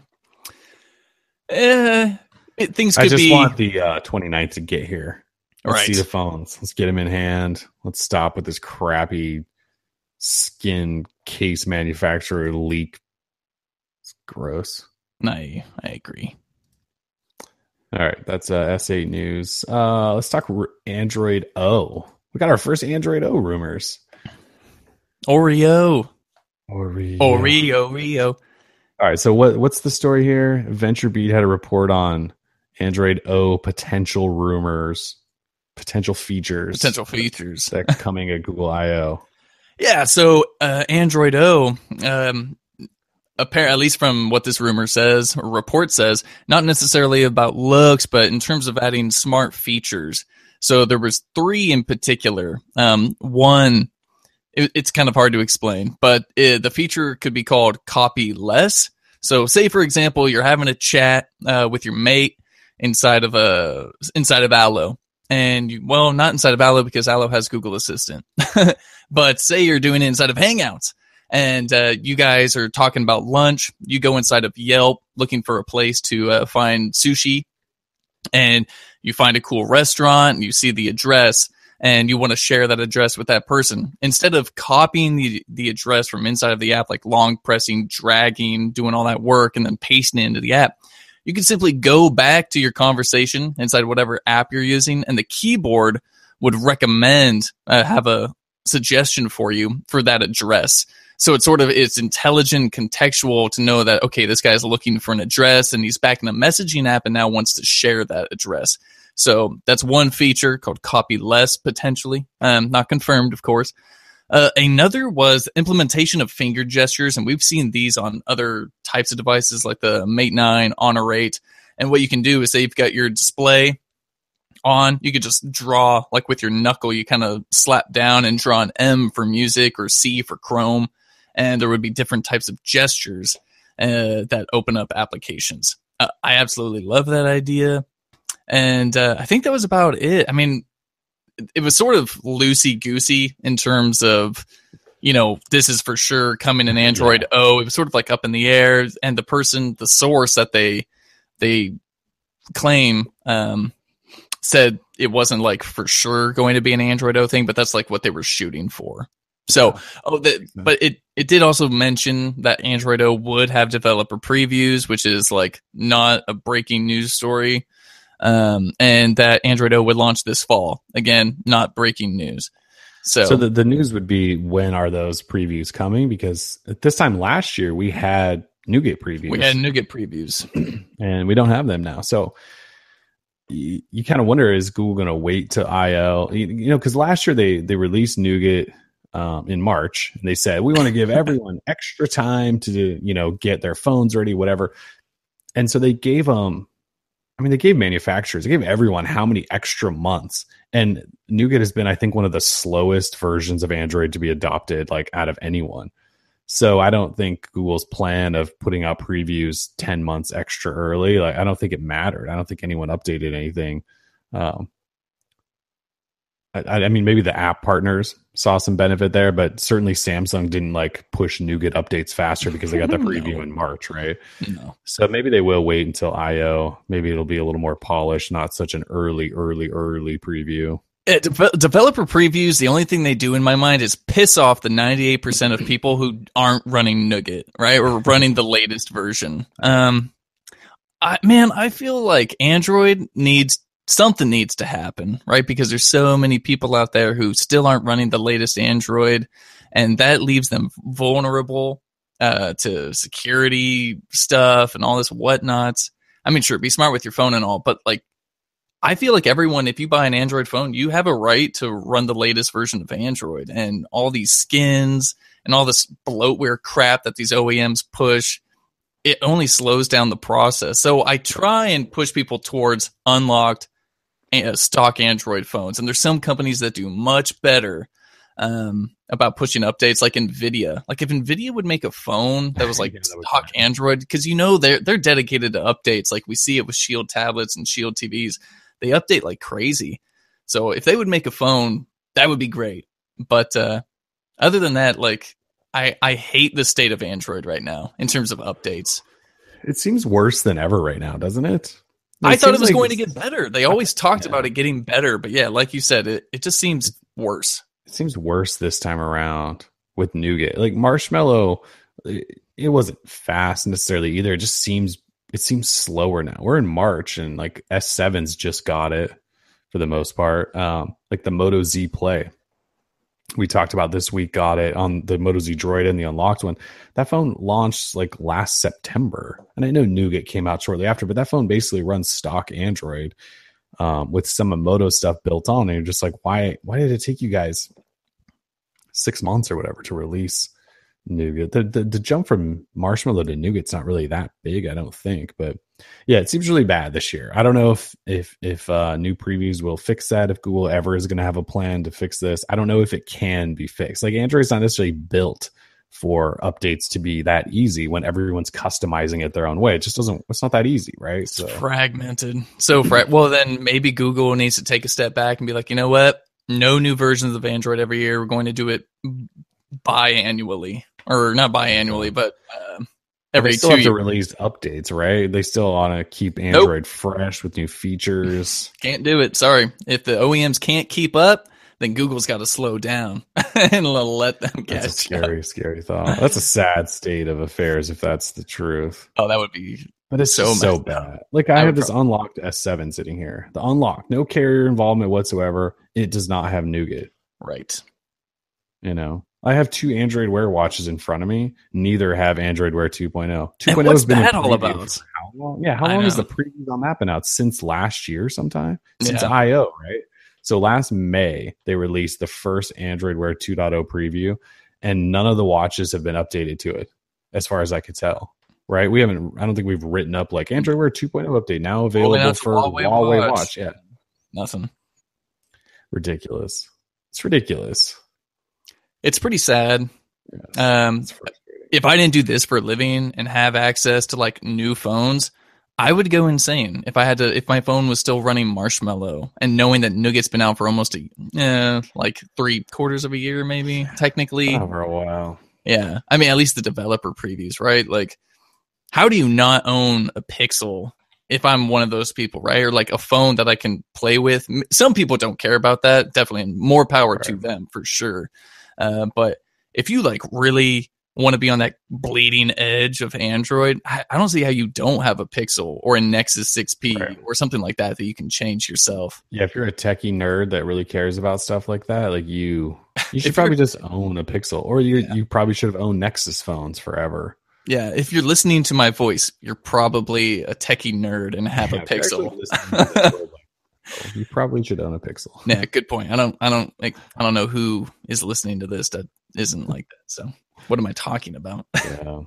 uh, it, things could be. I just be, want the uh, twenty-ninth to get here. Let's right. see the phones. Let's get them in hand. Let's stop with this crappy skin case manufacturer leak. It's gross. I, I agree. All right. That's uh, S eight news. Uh, let's talk R- Android O. We got our first Android O rumors. Oreo. Oreo. Oreo. Oreo. All right. So what, what's the story here? VentureBeat had a report on Android O potential rumors, potential features. Potential features. that coming at Google I O. Yeah. So uh, Android O, um, apparently, at least from what this rumor says, or report says, not necessarily about looks, but in terms of adding smart features. So there was three in particular. Um, one, it, it's kind of hard to explain, but it, the feature could be called copy less. So say, for example, you're having a chat uh, with your mate inside of a inside of Allo. And you, well, not inside of Allo because Allo has Google Assistant. But say you're doing it inside of Hangouts. And uh, you guys are talking about lunch. You go inside of Yelp looking for a place to uh, find sushi. And you find a cool restaurant. And you see the address. And you want to share that address with that person. Instead of copying the, the address from inside of the app, like long pressing, dragging, doing all that work, and then pasting it into the app, you can simply go back to your conversation inside whatever app you're using. And the keyboard would recommend, uh, have a suggestion for you for that address. So it's sort of, it's intelligent, contextual to know that, okay, this guy's looking for an address and he's back in a messaging app and now wants to share that address. So that's one feature called copy less, potentially. Um, not confirmed, of course. Uh, another was implementation of finger gestures, and we've seen these on other types of devices like the Mate nine, Honor eight. And what you can do is say you've got your display on, you could just draw, like with your knuckle, you kind of slap down and draw an M for music or C for Chrome. And there would be different types of gestures uh, that open up applications. Uh, I absolutely love that idea. And uh, I think that was about it. I mean, it, it was sort of loosey-goosey in terms of, you know, this is for sure coming in Android yeah. O. It was sort of like up in the air. And the person, the source that they they claim um, said it wasn't like for sure going to be an Android O thing, but that's like what they were shooting for. So, oh, the, but it, it did also mention that Android O would have developer previews, which is like not a breaking news story, um, and that Android O would launch this fall. Again, not breaking news. So, so the, the news would be, when are those previews coming? Because at this time last year, we had Nougat previews. We had Nougat previews. And we don't have them now. So you, you kind of wonder, is Google going to wait to I O? You, you know, because last year they, they released Nougat um, in March, and they said we want to give everyone extra time to, you know, get their phones ready, whatever. And so they gave them, I mean, they gave manufacturers, they gave everyone how many extra months. And Nougat has been, I think, one of the slowest versions of Android to be adopted, like out of anyone. So I don't think Google's plan of putting out previews ten months extra early, like I don't think it mattered. I don't think anyone updated anything. Um, I, I mean, maybe the app partners saw some benefit there, but certainly Samsung didn't like push Nougat updates faster because they got the preview no. in March, right? No. So maybe they will wait until I O. Maybe it'll be a little more polished, not such an early, early, early preview. Yeah, de- developer previews, the only thing they do in my mind is piss off the ninety-eight percent of people who aren't running Nougat, right? Or running the latest version. Um, I, man, I feel like Android needs something needs to happen, right? Because there's so many people out there who still aren't running the latest Android, and that leaves them vulnerable uh, to security stuff and all this whatnots. I mean, sure, be smart with your phone and all, but like, I feel like everyone, if you buy an Android phone, you have a right to run the latest version of Android, and all these skins and all this bloatware crap that these O E Ms push, it only slows down the process. So I try and push people towards unlocked uh, stock Android phones. And there's some companies that do much better um, about pushing updates, like NVIDIA. Like if NVIDIA would make a phone that was like yeah, that stock Android, because you know they're they're dedicated to updates. Like we see it with Shield tablets and Shield T Vs. They update like crazy. So if they would make a phone, that would be great. But uh, other than that, like I, I hate the state of Android right now in terms of updates. It seems worse than ever right now, doesn't it? It I thought it was like going to get better. They always talked yeah. about it getting better. But yeah, like you said, it, it just seems worse. It seems worse this time around with Nougat. Like Marshmallow, it wasn't fast necessarily either. It just seems it seems slower now. We're in March and like S sevens just got it for the most part. Um, like the Moto Z Play. We talked about this week, got it on the Moto Z Droid and the unlocked one. That phone launched like last September. And I know Nougat came out shortly after, but that phone basically runs stock Android um, with some of Moto stuff built on. And you're just like, why, why did it take you guys six months or whatever to release Nougat? The, the, the jump from Marshmallow to Nougat's not really that big, I don't think. But yeah, it seems really bad this year. I don't know if if if uh, new previews will fix that, if Google ever is going to have a plan to fix this. I don't know if it can be fixed. Like Android's not necessarily built for updates to be that easy when everyone's customizing it their own way. It just doesn't, it's not that easy, right? It's so fragmented. So, fra- well, then maybe Google needs to take a step back and be like, you know what? No new versions of Android every year. We're going to do it biannually, or not biannually, but uh, every they still two have to years. Release updates, right? They still want to keep Android nope. fresh with new features. Can't do it. Sorry. If the O E Ms can't keep up, then Google's got to slow down and let them catch That's a scary, up. scary thought. That's a sad state of affairs if that's the truth. Oh, that would be But it's so, so bad. Up. Like I, I have this probably... unlocked S seven sitting here. The unlocked, no carrier involvement whatsoever. It does not have Nougat. Right. You know, I have two Android Wear watches in front of me. Neither have Android Wear two point oh. two point oh has been that all about? How long? Yeah, how long has the previews on that been out? Since last year sometime? Since yeah. I O, right? So last May, they released the first Android Wear two point oh preview, and none of the watches have been updated to it, as far as I could tell. Right? We haven't, I don't think we've written up like Android Wear two point oh update now available for Huawei, Huawei watch. watch. Yeah. Nothing. Ridiculous. It's ridiculous. It's pretty sad. Yeah, um, if I didn't do this for a living and have access to like new phones, I would go insane if I had to, if my phone was still running Marshmallow and knowing that Nougat's been out for almost a, eh, like three quarters of a year, maybe technically. Oh, for a while. Yeah. I mean, at least the developer previews, right? Like, how do you not own a Pixel if I'm one of those people, right? Or like a phone that I can play with. Some people don't care about that. Definitely more power right. to them for sure. Uh, but if you like really want to be on that bleeding edge of Android, I, I don't see how you don't have a Pixel or a Nexus six P right. or something like that that you can change yourself. Yeah, if you're a techie nerd that really cares about stuff like that, like you, you should probably just own a Pixel, or you yeah. you probably should have owned Nexus phones forever. Yeah, if you're listening to my voice, you're probably a techie nerd and have yeah, a Pixel. You probably should own a Pixel. Yeah, good point. I don't, I don't, like, I don't know who is listening to this that isn't like that. So, what am I talking about? Yeah.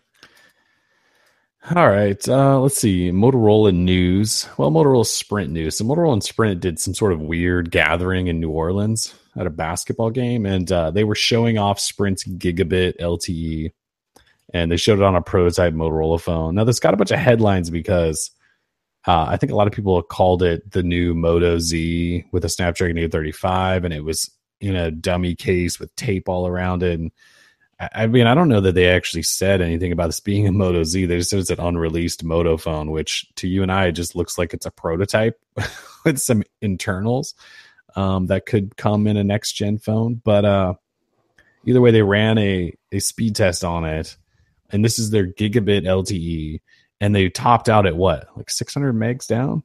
All right. Uh, let's see. Motorola news. Well, Motorola Sprint news. So Motorola and Sprint did some sort of weird gathering in New Orleans at a basketball game, and uh, they were showing off Sprint's gigabit L T E, and they showed it on a prototype Motorola phone. Now, this got a bunch of headlines because uh, I think a lot of people called it the new Moto Z with a Snapdragon eight thirty-five, and it was in a dummy case with tape all around it. And I mean, I don't know that they actually said anything about this being a Moto Z. They just said it's an unreleased Moto phone, which to you and I, it just looks like it's a prototype with some internals um, that could come in a next gen phone. But uh, either way, they ran a, a speed test on it, and this is their gigabit L T E, and they topped out at what, like six hundred megs down?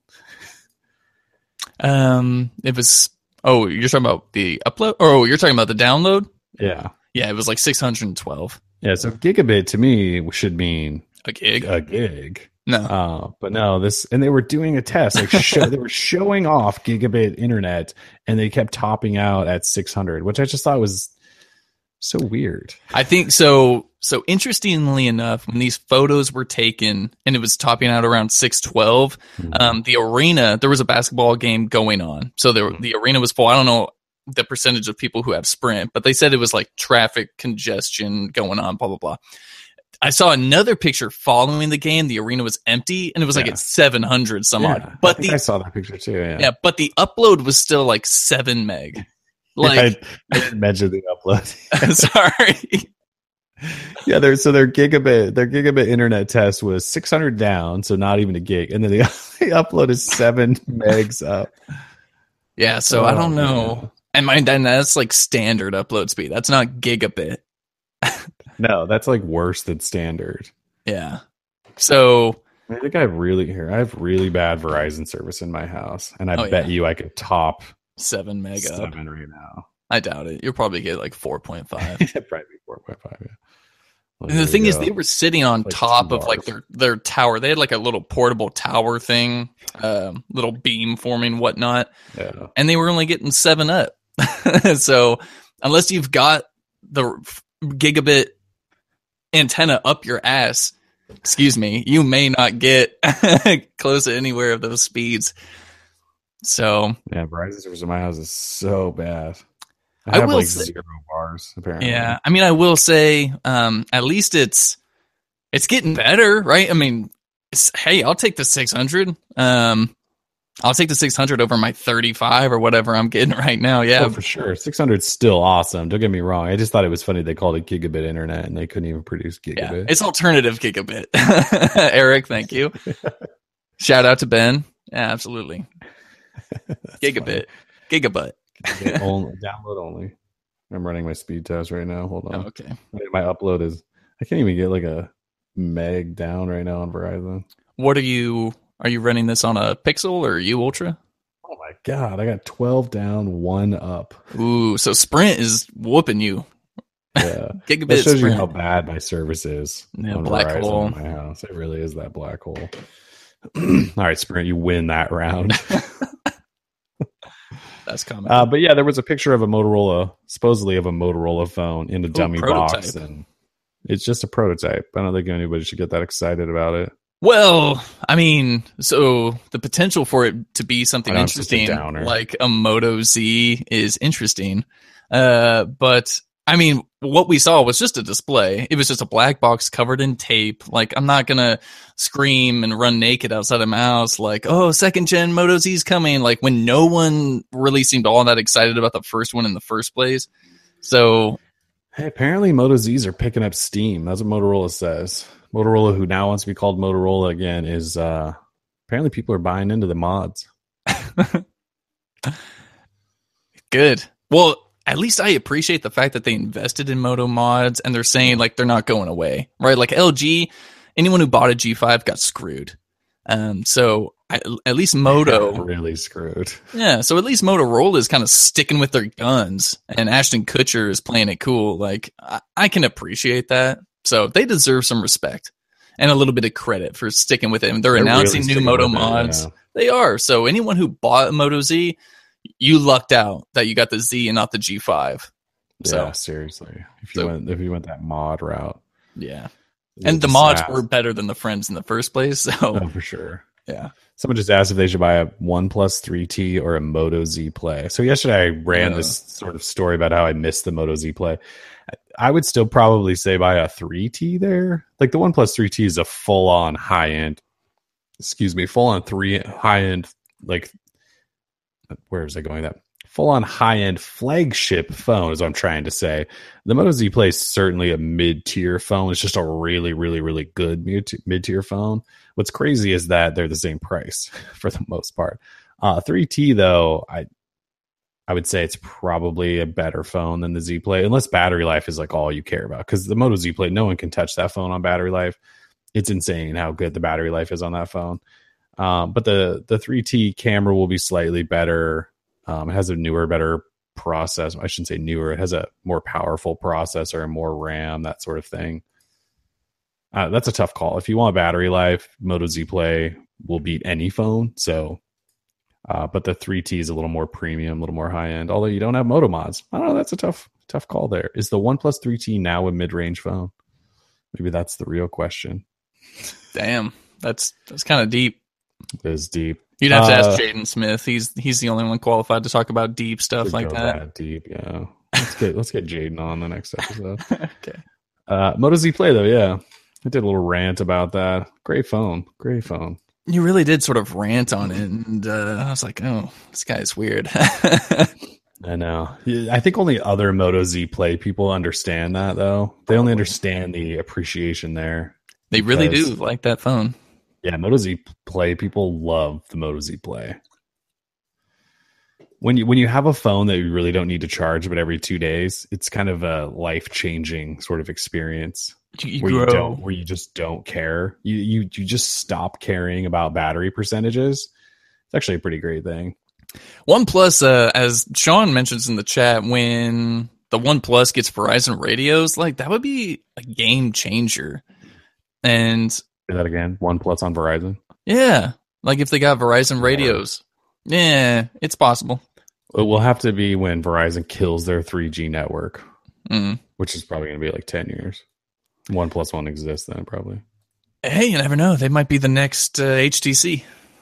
Um, it was. Oh, you're talking about the upload, or oh, you're talking about the download? Yeah. Yeah, it was like six hundred twelve. Yeah, so gigabit to me should mean a gig. A gig. No. Uh, but no, this, and they were doing a test. Like show, they were showing off gigabit internet, and they kept topping out at six hundred, which I just thought was so weird. I think so. So interestingly enough, when these photos were taken and it was topping out around six twelve, mm-hmm. um, the arena, there was a basketball game going on. So there, mm-hmm. the arena was full. I don't know the percentage of people who have Sprint, but they said it was like traffic congestion going on, blah, blah, blah. I saw another picture following the game. The arena was empty and it was yeah. like at seven hundred some yeah, odd. But I, the, I saw that picture too. Yeah. yeah, but the upload was still like seven meg. Like I, I didn't mention the upload. Sorry. Yeah, there's so their gigabit their gigabit internet test was six hundred down, so not even a gig, and then the, the upload is seven megs up. Yeah, so oh, I don't know. Man. And mind that that's like standard upload speed. That's not gigabit. No, that's like worse than standard. Yeah. So I think I have really here. I have really bad Verizon service in my house, and I oh, bet yeah. you I could top seven meg up. Seven right now. I doubt it. You'll probably get like four point five. Probably four point five. Yeah. Well, and the thing is, they were sitting on like top of like their, their tower. They had like a little portable tower thing, um, little beam forming, whatnot. Yeah. And they were only getting seven up. So unless you've got the gigabit antenna up your ass, excuse me, you may not get close to anywhere of those speeds. So yeah, Verizon service in my house is so bad. I I, have will like say, zero bars apparently. Yeah, I mean, I will say, um, at least it's it's getting better, right? I mean, it's, hey, I'll take the six hundred. Um, I'll take the six hundred over my thirty-five or whatever I'm getting right now. Yeah, oh, for sure. six hundred is still awesome. Don't get me wrong. I just thought it was funny they called it gigabit internet and they couldn't even produce gigabit. Yeah, it's alternative gigabit. Eric, thank you. Shout out to Ben. Yeah, absolutely. Gigabit, funny. Gigabit. only, download only. I'm running my speed test right now. Hold on. Oh, okay. My upload is. I can't even get like a meg down right now on Verizon. What are you? Are you running this on a Pixel or U Ultra? Oh my god! I got twelve down, one up. Ooh, so Sprint is whooping you. Yeah, gigabit. That shows Sprint. you how bad my service is. Yeah, on black Verizon hole. In my house. It really is that black hole. All right, Sprint, you win that round. That's common. Uh, but yeah, there was a picture of a Motorola, supposedly of a Motorola phone in a Ooh, dummy prototype. box, and it's just a prototype. I don't think anybody should get that excited about it. Well, I mean, so the potential for it to be something interesting, a like a Moto Z, is interesting. Uh, but I mean, what we saw was just a display. It was just a black box covered in tape. Like, I'm not gonna scream and run naked outside of my house like, oh, second gen Moto Z's coming. Like, when no one really seemed all that excited about the first one in the first place. So, hey, apparently Moto Zs are picking up steam. That's what Motorola says. Motorola, who now wants to be called Motorola again, is uh, apparently people are buying into the mods. Good. Well, at least I appreciate the fact that they invested in Moto mods and they're saying like they're not going away, right? Like L G, anyone who bought a G five got screwed. Um, so I, at least Moto yeah, really screwed. Yeah, so at least Motorola is kind of sticking with their guns, and Ashton Kutcher is playing it cool. Like I, I can appreciate that. So they deserve some respect and a little bit of credit for sticking with it. And they're, they're announcing really new Moto mods. It, yeah. They are. So anyone who bought a Moto Z, you lucked out that you got the Z and not the G five. Yeah, so, seriously. If you so, went if you went that mod route. Yeah. And the mods asked. were better than the friends in the first place. So oh, for sure. Yeah. Someone just asked if they should buy a OnePlus three T or a Moto Z Play. So yesterday I ran yeah. this sort of story about how I missed the Moto Z Play. I would still probably say buy a three T there. Like the OnePlus three T is a full-on high-end, excuse me, full-on three high-end, like, where is I going with that? Full-on high-end flagship phone is what I'm trying to say. The Moto Z Play is certainly a mid-tier phone. It's just a really, really, really good mid-tier phone. What's crazy is that they're the same price for the most part. Uh, three T, though, I I would say it's probably a better phone than the Z Play, unless battery life is like all you care about. Because the Moto Z Play, no one can touch that phone on battery life. It's insane how good the battery life is on that phone. Um, but the the three T camera will be slightly better. Um, it has a newer, better process. I shouldn't say newer. It has a more powerful processor and more RAM, that sort of thing. Uh, that's a tough call. If you want battery life, Moto Z Play will beat any phone. So, uh, but the three T is a little more premium, a little more high end. Although you don't have Moto mods, I don't know. That's a tough, tough call. There is the OnePlus three T now a mid range phone. Maybe that's the real question. Damn, that's that's kind of deep. It is deep. You'd have to uh, ask Jaden Smith. He's he's the only one qualified to talk about deep stuff like that. that. Deep, yeah. Let's get let's get Jaden on the next episode. Okay. Uh, Moto Z Play though, yeah. I did a little rant about that. Great phone, great phone. You really did sort of rant on it, and uh, I was like, "Oh, this guy's weird." I know. I think only other Moto Z Play people understand that, though. They only understand the appreciation there. They because, really do like that phone. Yeah, Moto Z Play people love the Moto Z Play. When you when you have a phone that you really don't need to charge, but every two days, it's kind of a life changing sort of experience. You where grow. you don't, where you just don't care. You you you just stop caring about battery percentages. It's actually a pretty great thing. OnePlus, uh, as Sean mentions in the chat, when the OnePlus gets Verizon radios, like that would be a game changer. And say that again, OnePlus on Verizon. Yeah, like if they got Verizon radios, yeah, it's possible. It will have to be when Verizon kills their three G network, mm. which is probably going to be like ten years. OnePlus won't exist then, probably. Hey, you never know. They might be the next uh, H T C.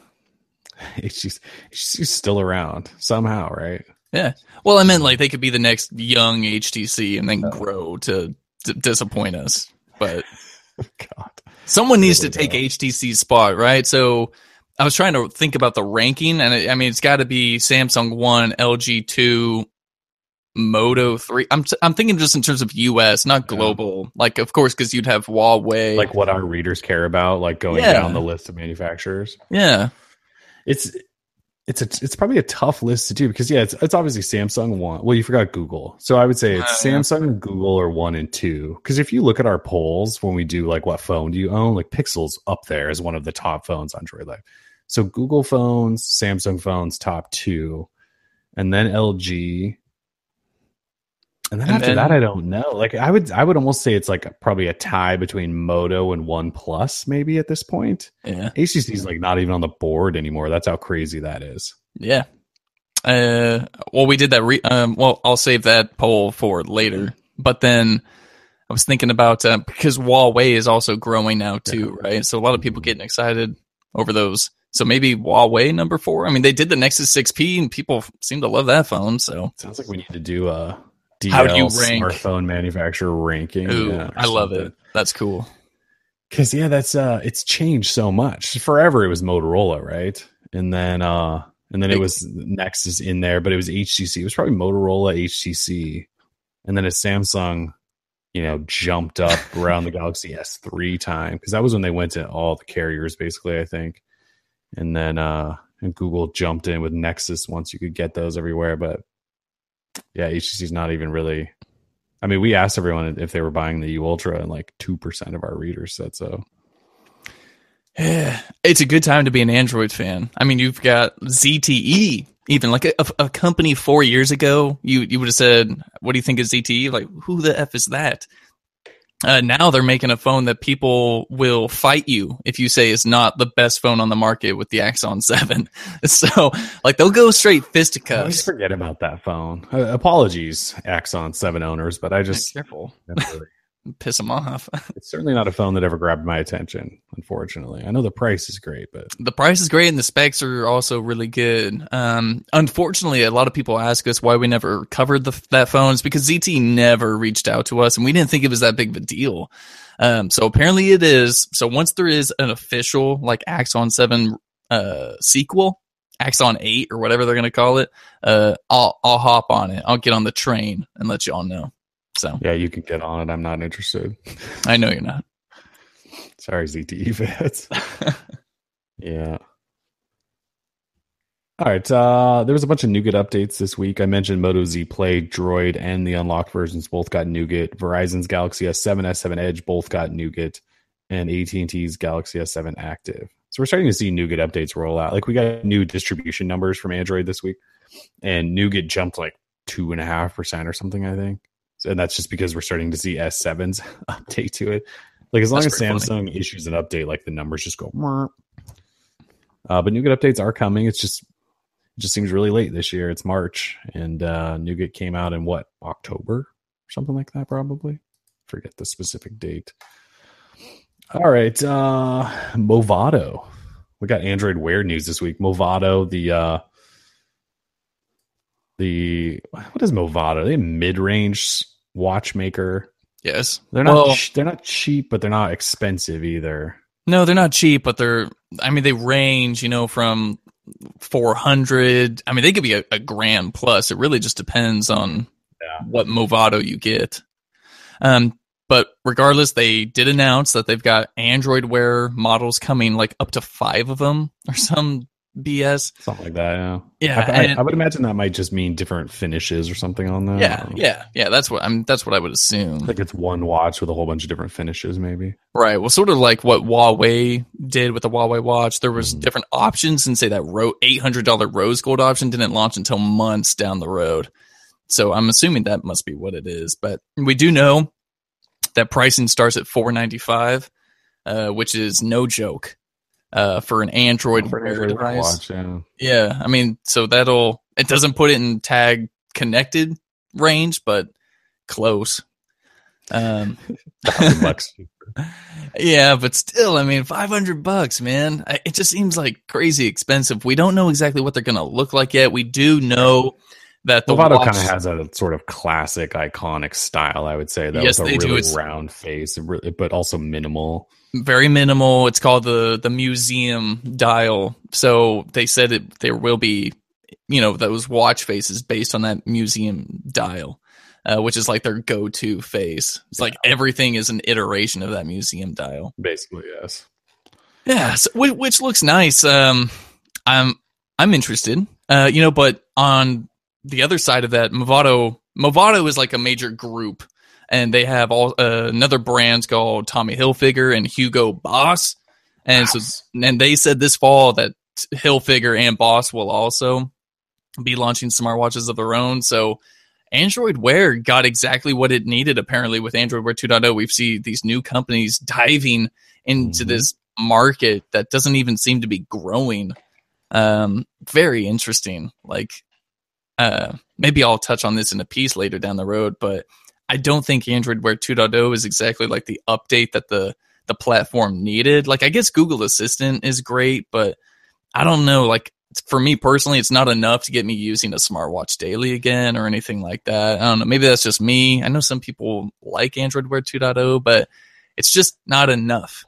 H T C is still around somehow, right? Yeah. Well, I meant like they could be the next young H T C and then oh. grow to d- disappoint us. But God, someone needs to take H T C's spot, right? So I was trying to think about the ranking, and it, I mean, it's got to be Samsung one, L G two, Moto three. I'm t- I'm thinking just in terms of U S, not global. Yeah. Like, of course, because you'd have Huawei. Like what our readers care about, like going yeah. down the list of manufacturers. Yeah. It's it's a it's probably a tough list to do because yeah, it's it's obviously Samsung one. Well, you forgot Google, so I would say it's uh, Samsung and Google are one and two. Because if you look at our polls when we do like what phone do you own, like Pixel's up there as one of the top phones on Droid Life. So Google phones, Samsung phones, top two, and then L G. And then and after then, that, I don't know. Like I would, I would almost say it's like probably a tie between Moto and OnePlus, maybe at this point. Yeah, H T C is like not even on the board anymore. That's how crazy that is. Yeah. Uh, well, we did that. Re- um, well, I'll save that poll for later. But then I was thinking about uh, because Huawei is also growing now too, yeah. right? So a lot of people getting excited over those. So maybe Huawei number four. I mean, they did the Nexus six P, and people seem to love that phone. So sounds like we need to do a. D L How do you rank smartphone manufacturer ranking? Ooh, yeah, I love it. That's cool. Because yeah, that's uh, it's changed so much. Forever it was Motorola, right? And then uh, and then it was Nexus in there, but it was H T C. It was probably Motorola, H T C, and then as Samsung, you know, jumped up around the Galaxy S three time because that was when they went to all the carriers, basically. I think, and then uh, and Google jumped in with Nexus once you could get those everywhere, but. Yeah, H T C is not even really. I mean, we asked everyone if they were buying the U Ultra, and like two percent of our readers said so. Yeah, it's a good time to be an Android fan. I mean, you've got Z T E, even like a, a company four years ago. You you would have said, "What do you think of Z T E?" Like, who the f is that? Uh, now they're making a phone that people will fight you if you say is not the best phone on the market with the Axon seven. So, like, they'll go straight I always fisticuffs. forget about that phone. Uh, apologies, Axon seven owners, but I just Careful. never really- Piss them off. it's certainly not a phone that ever grabbed my attention, unfortunately. I know the price is great, but The price is great and the specs are also really good. Um, unfortunately, a lot of people ask us why we never covered the, that phone. It's because Z T never reached out to us and we didn't think it was that big of a deal. Um, so apparently it is. So once there is an official like Axon seven uh, sequel, Axon eight or whatever they're going to call it, uh, I'll I'll hop on it. I'll get on the train and let you all know. So yeah, you can get on it. I'm not interested. I know you're not. Sorry, Z T E fans. Yeah. All right. Uh, there was a bunch of Nougat updates this week. I mentioned Moto Z Play, Droid, and the unlocked versions both got Nougat. Verizon's Galaxy S seven, S seven Edge both got Nougat, and A T and T's Galaxy S seven Active. So we're starting to see Nougat updates roll out. Like we got new distribution numbers from Android this week, and Nougat jumped like two and a half percent or something, I think. And that's just because we're starting to see S sevens update to it. Like as long That's as pretty Samsung funny. issues an update, like the numbers just go. Meh. Uh, but Nougat updates are coming. It's just it just seems really late this year. It's March, and uh, Nougat came out in what, October or something like that, probably. Forget the specific date. All right, uh, Movado. We got Android Wear news this week. Movado, the uh, the what is Movado? Are they a mid-range watchmaker? Yes. They're not. Well, ch- they're not cheap, but they're not expensive either. no, they're not cheap, but they're, I mean, they range, you know, from four hundred. I mean, they could be a, a grand plus. It really just depends on Yeah. what Movado you get. Um, but regardless, they did announce that they've got Android Wear models coming, like up to five of them or some B S. Something like that. Yeah. Yeah, I, I, and- I would imagine that might just mean different finishes or something on that. Yeah, yeah, yeah. That's what I'm. That's what I would assume. Like it's one watch with a whole bunch of different finishes, maybe. Right. Well, sort of like what Huawei did with the Huawei watch. There was Mhm. different options, and say that ro- eight hundred dollars rose gold option didn't launch until months down the road. So I'm assuming that must be what it is. But we do know that pricing starts at four ninety-five, uh, which is no joke uh, for an Android For an Wear Android device. watch, yeah. Yeah, I mean, so that'll it doesn't put it in tag connected range, but close. Um, Thousand bucks. yeah, but still, I mean, five hundred bucks, man. I, it just seems like crazy expensive. We don't know exactly what they're going to look like yet. We do know that the Movado watch, kind of has a sort of classic, iconic style. I would say that Yes, with a they do. really It's- round face, really- but also minimal. very minimal. It's called the the museum dial. So they said it there will be, you know, those watch faces based on that museum dial, uh, which is like their go to face. It's like everything is an iteration of that museum dial. Basically, yes. Yeah, so, which, which looks nice. Um, I'm I'm interested. Uh, you know, but on the other side of that, Movado Movado is like a major group, and they have all uh, another brands called Tommy Hilfiger and Hugo Boss, and so and they said this fall that Hilfiger and Boss will also be launching smartwatches of their own. So Android Wear got exactly what it needed. Apparently, with Android Wear two point oh, we've seen these new companies diving into Mhm. this market that doesn't even seem to be growing. Um, very interesting. Like, uh, maybe I'll touch on this in a piece later down the road, but I don't think Android Wear two point oh is exactly like the update that the the platform needed. Like, I guess Google Assistant is great, but I don't know. Like, for me personally, it's not enough to get me using a smartwatch daily again or anything like that. I don't know. Maybe that's just me. I know some people like Android Wear two point oh, but it's just not enough.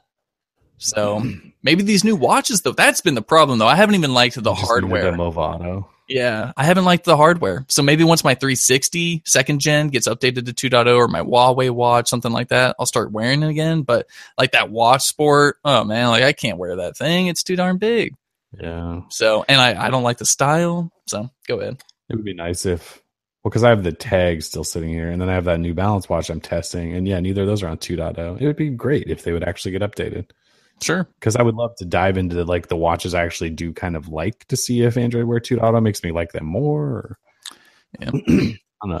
So maybe these new watches, though, that's been the problem, though. I haven't even liked the You just needed hardware. that Movado. Yeah, I haven't liked the hardware. So maybe once my three sixty second gen gets updated to two point oh or my Huawei watch, something like that, I'll start wearing it again. But like that watch sport, oh man, like I can't wear that thing. It's too darn big. Yeah. So, and I, I don't like the style. So go ahead. It would be nice if, well, because I have the tag still sitting here, and then I have that New Balance watch I'm testing, and yeah, neither of those are on two point oh. It would be great if they would actually get updated, Sure. because I would love to dive into like the watches I actually do kind of like to see if Android Wear two point oh makes me like them more. Or, Yeah. I don't know.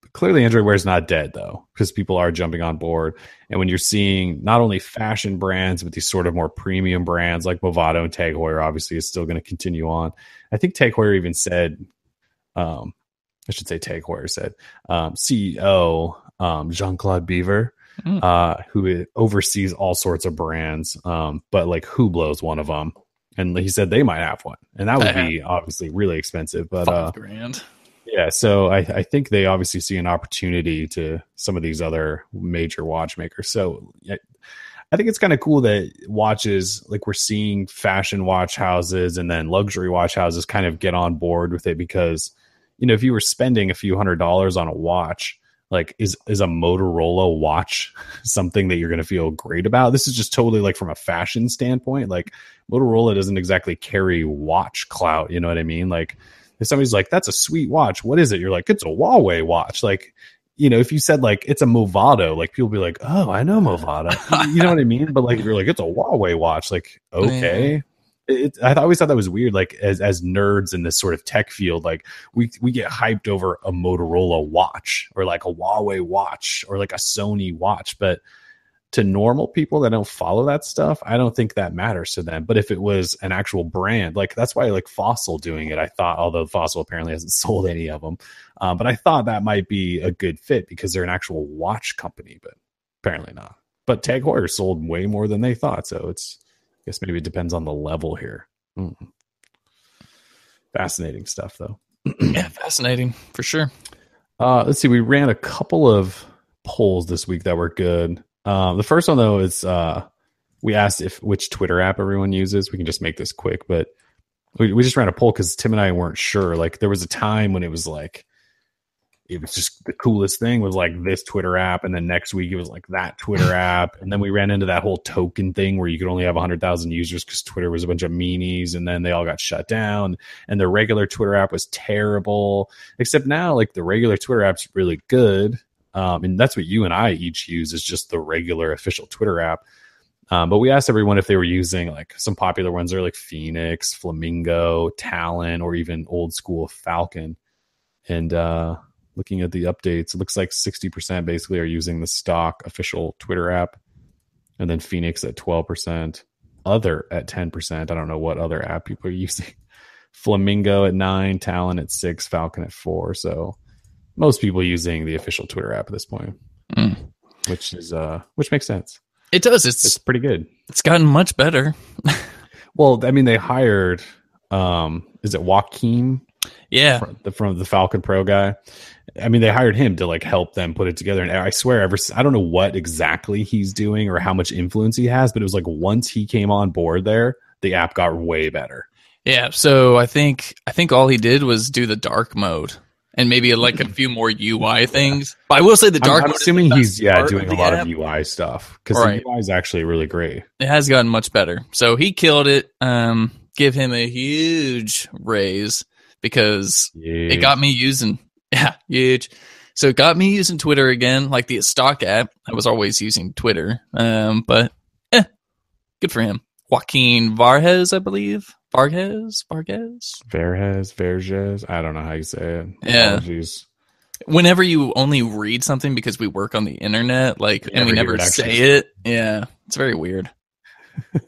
clearly Android Wear is not dead though, because people are jumping on board. And when you're seeing not only fashion brands, but these sort of more premium brands like Movado and Tag Heuer, obviously is still going to continue on. I think Tag Heuer even said, um, I should say Tag Heuer said, um, C E O um, Jean-Claude Beaver, mm. uh, who oversees all sorts of brands, um, but like Hublot is one of them. And he said they might have one, and that would be obviously really expensive. But Five uh, grand. Yeah, so I, I think they obviously see an opportunity to some of these other major watchmakers. So I, I think it's kind of cool that watches, like we're seeing fashion watch houses and then luxury watch houses kind of get on board with it, because, you know, if you were spending a few hundred dollars on a watch, like is is a Motorola watch something that you're going to feel great about? This is just totally like from a fashion standpoint. Like Motorola doesn't exactly carry watch clout, you know what I mean? Like if somebody's like, that's a sweet watch, what is it? You're like, it's a Huawei watch. Like, you know, if you said like it's a Movado, like people be like, oh, I know Movado. You know what I mean? But like if you're like, it's a Huawei watch, like, okay. It, I always thought that was weird. Like as as nerds in this sort of tech field, like we we get hyped over a Motorola watch or like a Huawei watch or like a Sony watch, but to normal people that don't follow that stuff, I don't think that matters to them. But if it was an actual brand, like that's why I like Fossil doing it. I thought, although Fossil apparently hasn't sold any of them, um, but I thought that might be a good fit because they're an actual watch company, but apparently not. But Tag Heuer sold way more than they thought, so it's, I guess maybe it depends on the level here. Mm. Fascinating stuff, though. Yeah, fascinating for sure. Uh, let's see. We ran a couple of polls this week that were good. Um, the first one, though, is uh, we asked if which Twitter app everyone uses. We can just make this quick, but we, we just ran a poll because Tim and I weren't sure. Like, there was a time when it was like, it was just the coolest thing was like this Twitter app. And then next week it was like that Twitter app. And then we ran into that whole token thing where you could only have one hundred thousand users because Twitter was a bunch of meanies. And then they all got shut down. And the regular Twitter app was terrible. Except now, like the regular Twitter app's really good. Um, and that's what you and I each use is just the regular official Twitter app. Um, but we asked everyone if they were using like some popular ones are like Phoenix, Flamingo, Talon, or even old school Falcon. And uh, looking at the updates, it looks like sixty percent basically are using the stock official Twitter app. And then Phoenix at twelve percent, other at ten percent. I don't know what other app people are using. Flamingo at nine, Talon at six, Falcon at four. So most people using the official Twitter app at this point, mm. which is uh, which makes sense. It does. It's, it's pretty good. It's gotten much better. Well, I mean, they hired, um, is it Joaquin? Yeah. From the, from the Falcon Pro guy. I mean, they hired him to like help them put it together. And I swear, ever I don't know what exactly he's doing or how much influence he has, but it was like once he came on board there, the app got way better. Yeah. So I think I think all he did was do the dark mode. And maybe like a few more U I things. But I will say the dark I'm, I'm mode assuming he's yeah doing a lot app. of U I stuff because right. the U I is actually really great. It has gotten much better. So he killed it. Um, give him a huge raise because huge. It got me using yeah huge. So it got me using Twitter again, like the stock app. I was always using Twitter, um, but eh, good for him. Joaquin Vargas, I believe. Vargas, Vargas, Verges, Verges. I don't know how you say it. Yeah. Apologies. Whenever you only read something because we work on the internet, like, and we never say it. Yeah, it's very weird. All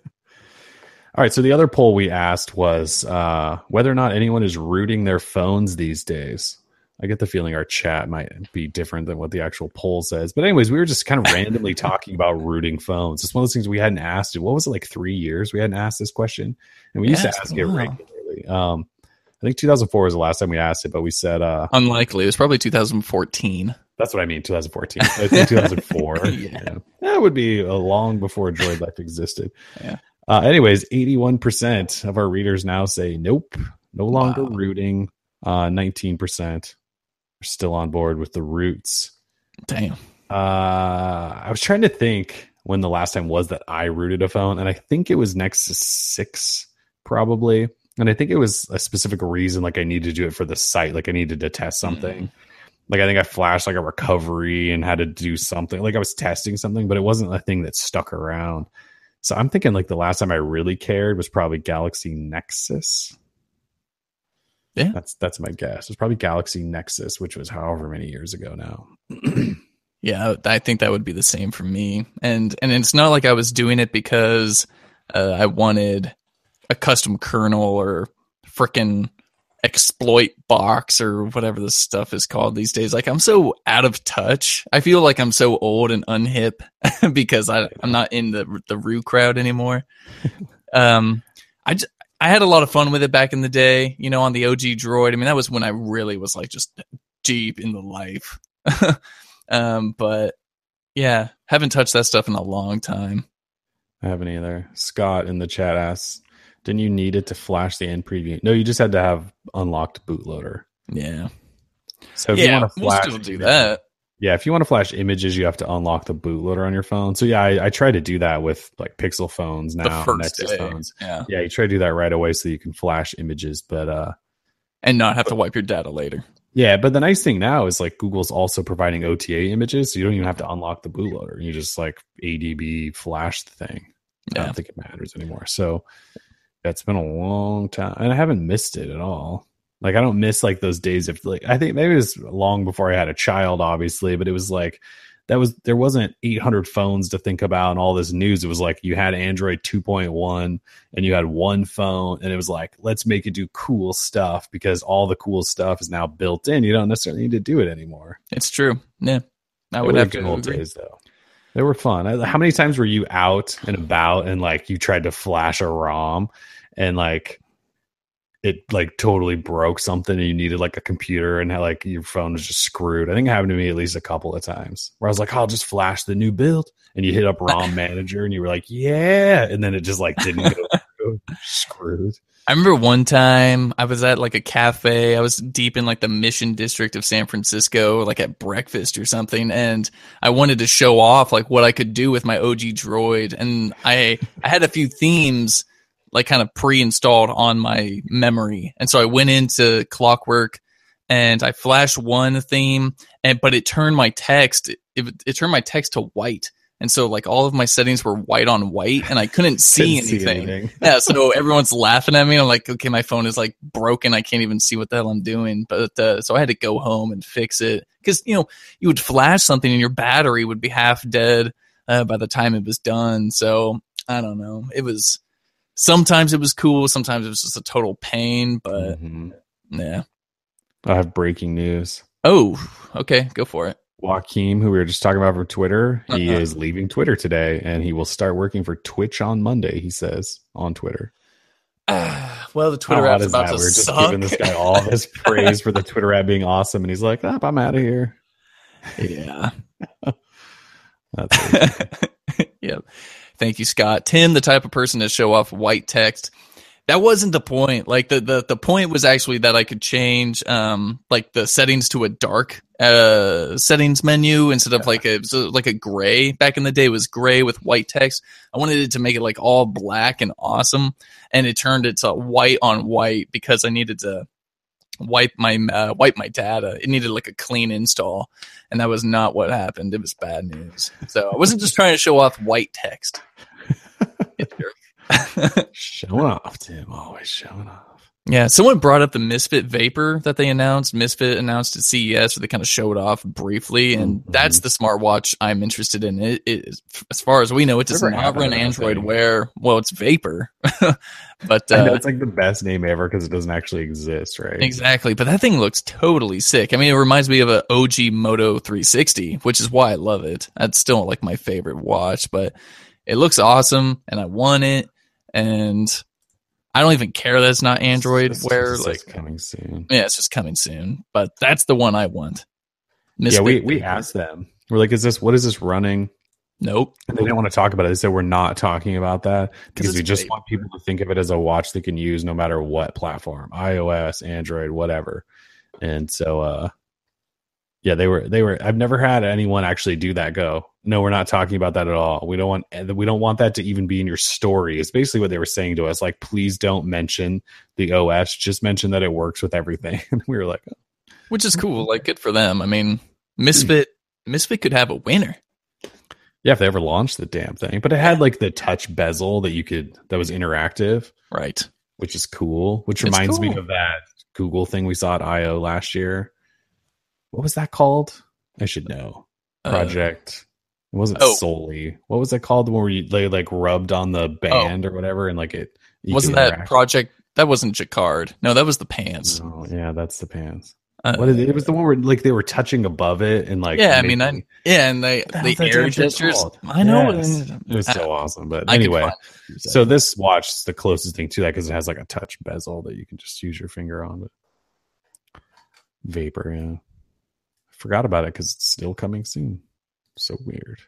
right. So the other poll we asked was uh, whether or not anyone is rooting their phones these days. I get the feeling our chat might be different than what the actual poll says. But anyways, we were just kind of randomly talking about rooting phones. It's one of those things we hadn't asked. What was it, like three years? We hadn't asked this question. And we used yeah, to ask it regularly. Um, I think two thousand four was the last time we asked it, but we said... Uh, Unlikely. It was probably two thousand fourteen. That's what I mean, twenty fourteen. I think two thousand four. yeah. yeah. That would be uh, long before Droid Life existed. Yeah. Uh, anyways, eighty-one percent of our readers now say nope, no longer wow. rooting. Uh, nineteen percent are still on board with the roots. Damn. Uh, I was trying to think when the last time was that I rooted a phone, and I think it was Nexus six, probably. And I think it was a specific reason, like I needed to do it for the site, like I needed to test something. Mm. Like I think I flashed like a recovery and had to do something. Like I was testing something, but it wasn't a thing that stuck around. So I'm thinking like the last time I really cared was probably Galaxy Nexus. Yeah. That's that's my guess. It's probably Galaxy Nexus, which was however many years ago now. Yeah, I think that would be the same for me. And and it's not like I was doing it because uh, I wanted a custom kernel or frickin' exploit box or whatever this stuff is called these days. Like, I'm so out of touch. I feel like I'm so old and unhip because I, I'm not in the the Rue crowd anymore. Um, I just, I had a lot of fun with it back in the day, you know, on the O G Droid. I mean, that was when I really was like just deep in the life. um, but yeah, haven't touched that stuff in a long time. I haven't either. Scott in the chat asks, didn't you need it to flash the end preview? No, you just had to have unlocked bootloader. Yeah. So if yeah, you want to flash, we'll still do that. Yeah, if you want to flash images, you have to unlock the bootloader on your phone. So yeah, I, I try to do that with like Pixel phones now, Nexus day. phones. Yeah, yeah, you try to do that right away so you can flash images, but uh, and not have to wipe your data later. Yeah, but the nice thing now is like Google's also providing O T A images, so you don't even have to unlock the bootloader. You just like A D B flash the thing. Yeah. I don't think it matters anymore. So yeah, it's been a long time, and I haven't missed it at all. Like, I don't miss like those days of like, I think maybe it was long before I had a child, obviously, but it was like, that was, there wasn't eight hundred phones to think about and all this news. It was like, you had Android two point one and you had one phone, and it was like, let's make it do cool stuff because all the cool stuff is now built in. You don't necessarily need to do it anymore. It's true. Yeah. I They would were have good to old agree. days though. They were fun. I- How many times were you out and about and like you tried to flash a ROM and like, it like totally broke something and you needed like a computer and how like your phone was just screwed. I think it happened to me at least a couple of times where I was like, I'll just flash the new build, and you hit up ROM manager and you were like, yeah. And then it just like didn't go through. Screwed. I remember one time I was at like a cafe. I was deep in like the Mission District of San Francisco, like at breakfast or something. And I wanted to show off like what I could do with my O G Droid. And I, I had a few themes like kind of pre-installed on my memory. And so I went into Clockwork and I flashed one theme, and but it turned my text, it, it turned my text to white. And so like all of my settings were white on white and I couldn't see Couldn't see anything. anything. Yeah, so everyone's laughing at me. I'm like, okay, my phone is like broken. I can't even see what the hell I'm doing. But uh, so I had to go home and fix it because, you know, you would flash something and your battery would be half dead uh, by the time it was done. So I don't know. It was, sometimes it was cool. Sometimes it was just a total pain, but Mhm. yeah. I have breaking news. Oh, okay. Go for it. Joaquim, who we were just talking about from Twitter, he Uh-huh. is leaving Twitter today, and he will start working for Twitch on Monday, he says, on Twitter. Uh, well, the Twitter How app's odd is about that? to We're just suck. giving this guy all this praise for the Twitter app being awesome, and he's like, oh, I'm out of here. Yeah. That's Yeah. Thank you, Scott. Tim, the type of person to show off white text. That wasn't the point. Like the, the, the point was actually that I could change um like the settings to a dark uh settings menu instead of like a so like a gray. Back in the day it was gray with white text. I wanted it to make it like all black and awesome, and it turned it to white on white because I needed to wipe my uh, wipe my data. It needed like a clean install, and that was not what happened. It was bad news. So I wasn't just trying to show off white text. showing off, Tim. Always showing off. Yeah, someone brought up the Misfit Vapor that they announced. Misfit announced at C E S, where they kind of showed off briefly, and Mhm. that's the smartwatch I'm interested in. It, it is, as far as we know, it does Never not happened run to that Android thing. Wear. Well, it's Vapor, but I know uh, it's like the best name ever because it doesn't actually exist, right? exactly. But that thing looks totally sick. I mean, it reminds me of a O G Moto three sixty, which is why I love it. That's still like my favorite watch, but it looks awesome, and I want it, and I don't even care that it's not Android It's Wear. just Like, coming soon. yeah, it's just coming soon. But that's the one I want. Misfit Yeah, we, we Vapor. asked them. We're like, is this what is this running? Nope. And they didn't want to talk about it. They said we're not talking about that because it's we just vape. want people to think of it as a watch they can use no matter what platform, iOS, Android, whatever. And so, uh, yeah, they were they were. I've never had anyone actually do that. Go, no, we're not talking about that at all. We don't want we don't want that to even be in your story. It's basically what they were saying to us. Like, please don't mention the O S. Just mention that it works with everything. And we were like, oh. Which is cool. Like, good for them. I mean, Misfit Misfit could have a winner. Yeah, if they ever launched the damn thing. But it had like the touch bezel that you could that was interactive, Right. which is cool. Which It's reminds me cool. of that Google thing we saw at I O last year. What was that called? I should know. Project. Uh, it wasn't oh. solely. What was it called? Where you they like rubbed on the band oh. or whatever, and like it wasn't that Project. That wasn't Jacquard. No, that was the pants. Oh, yeah, that's the pants. Uh, what is it? It was the one where like they were touching above it and like yeah, making, I mean, I, yeah, and they the air gestures. I know yes. it was so I, awesome. But anyway, so this watch is the closest thing to that because it has like a touch bezel that you can just use your finger on. But Vapor, yeah, I forgot about it because it's still coming soon. So weird.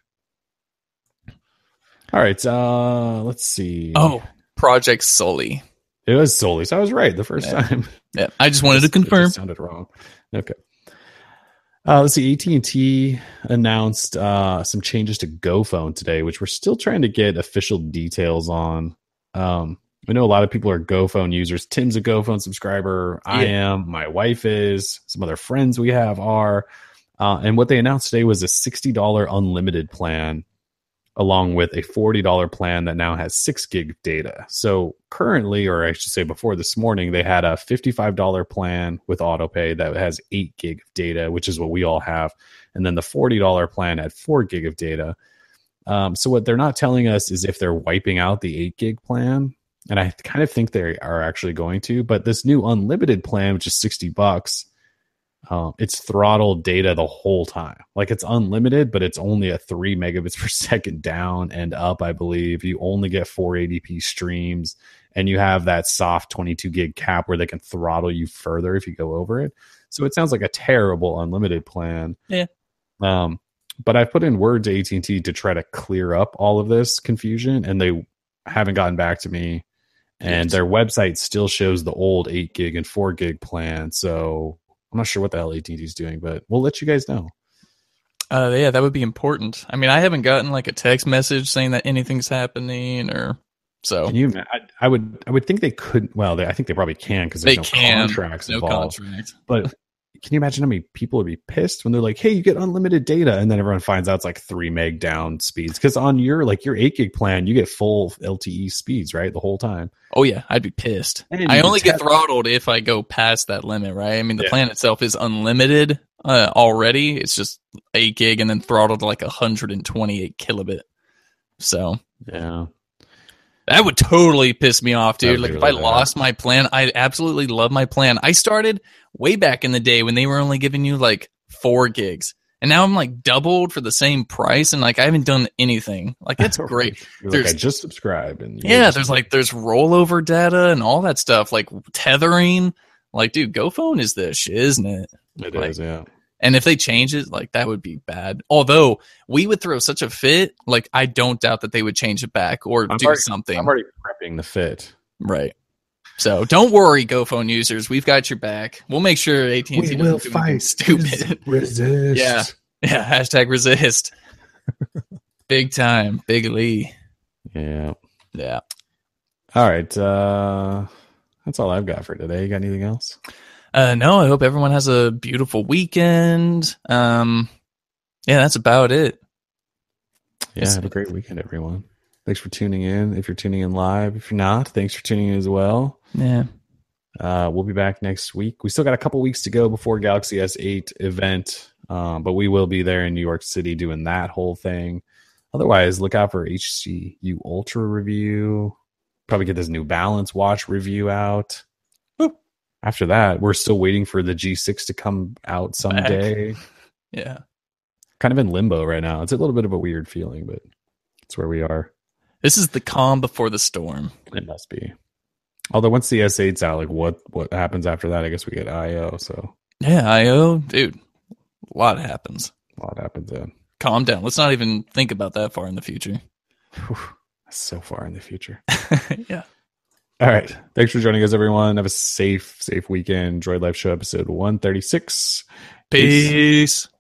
All right, uh let's see. Oh, Project Sully. It was Sully, so I was right the first yeah. time. Yeah, I just wanted to confirm. It sounded wrong. Okay. Uh, let's see. A T and T announced uh, some changes to GoPhone today, which we're still trying to get official details on. Um, I know a lot of people are GoPhone users. Tim's a GoPhone subscriber. Yeah. I am. My wife is. Some other friends we have are. Uh, and what they announced today was a sixty dollars unlimited plan, along with a forty dollars plan that now has six gig data. So currently, or I should say before this morning, they had a fifty-five dollars plan with autopay that has eight gig of data, which is what we all have. And then the forty dollars plan had four gig of data. Um, so what they're not telling us is if they're wiping out the eight gig plan. And I kind of think they are actually going to. But this new unlimited plan, which is sixty bucks, Um, it's throttled data the whole time. Like it's unlimited, but it's only a three megabits per second down and up, I believe. You only get four eighty p streams, and you have that soft twenty-two gig cap where they can throttle you further if you go over it. So it sounds like a terrible unlimited plan. Yeah. Um, but I put in word to A T and T to try to clear up all of this confusion, and they haven't gotten back to me. And yes. Their website still shows the old eight gig and four gig plan. So I'm not sure what the hell A T and T is doing, but we'll let you guys know. Uh, yeah, that would be important. I mean, I haven't gotten like a text message saying that anything's happening, or so. Can you? I, I would. I would think they could. Well, they, I think they probably can because there's they no can. contracts no involved. Contract. But can you imagine how many people would be pissed when they're like, "Hey, you get unlimited data," and then everyone finds out it's like three meg down speeds? Because on your like your eight gig plan, you get full L T E speeds, right, the whole time. Oh yeah, I'd be pissed. And I only get throttled if I go past that limit, right? I mean, the yeah. plan itself is unlimited uh, already. It's just eight gig and then throttled to like one hundred twenty-eight kilobit. So yeah, that would totally piss me off, dude. Like really if I bad. lost my plan, I absolutely love my plan. I started way back in the day when they were only giving you like four gigs. And now I'm like doubled for the same price, and like I haven't done anything. Like that's great. There's like, I just subscribed, and yeah, there's like there's rollover data and all that stuff, like tethering. Like, dude, GoPhone is the shit, isn't it? It like, is, yeah. And if they change it, like that would be bad. Although we would throw such a fit, like I don't doubt that they would change it back or I'm do already, something. I'm already prepping the fit, right? So don't worry, GoPhone users, we've got your back. We'll make sure A T and T doesn't do anything stupid. Resist. Yeah. Yeah, hashtag resist. Big time. Big Lee. Yeah. Yeah. All right. Uh, that's all I've got for today. You got anything else? Uh, no, I hope everyone has a beautiful weekend. Um, yeah, that's about it. Yeah, have a great weekend, everyone. Thanks for tuning in. If you're tuning in live, if you're not, thanks for tuning in as well. Yeah. Uh, we'll be back next week. We still got a couple weeks to go before Galaxy S eight event. Um, but we will be there in New York City doing that whole thing. Otherwise, look out for H C U Ultra review. Probably get this New Balance watch review out. Boop. After that, we're still waiting for the G six to come out someday. Yeah. Kind of in limbo right now. It's a little bit of a weird feeling, but it's where we are. This is the calm before the storm. It must be. Although once the S eight's out, like what, what happens after that? I guess we get I O. So yeah, I O, dude. A lot happens. A lot happens then. Calm down. Let's not even think about that far in the future. Whew, that's so far in the future. Yeah. All right. Thanks for joining us, everyone. Have a safe, safe weekend. Droid Life Show episode one thirty-six. Peace. Peace.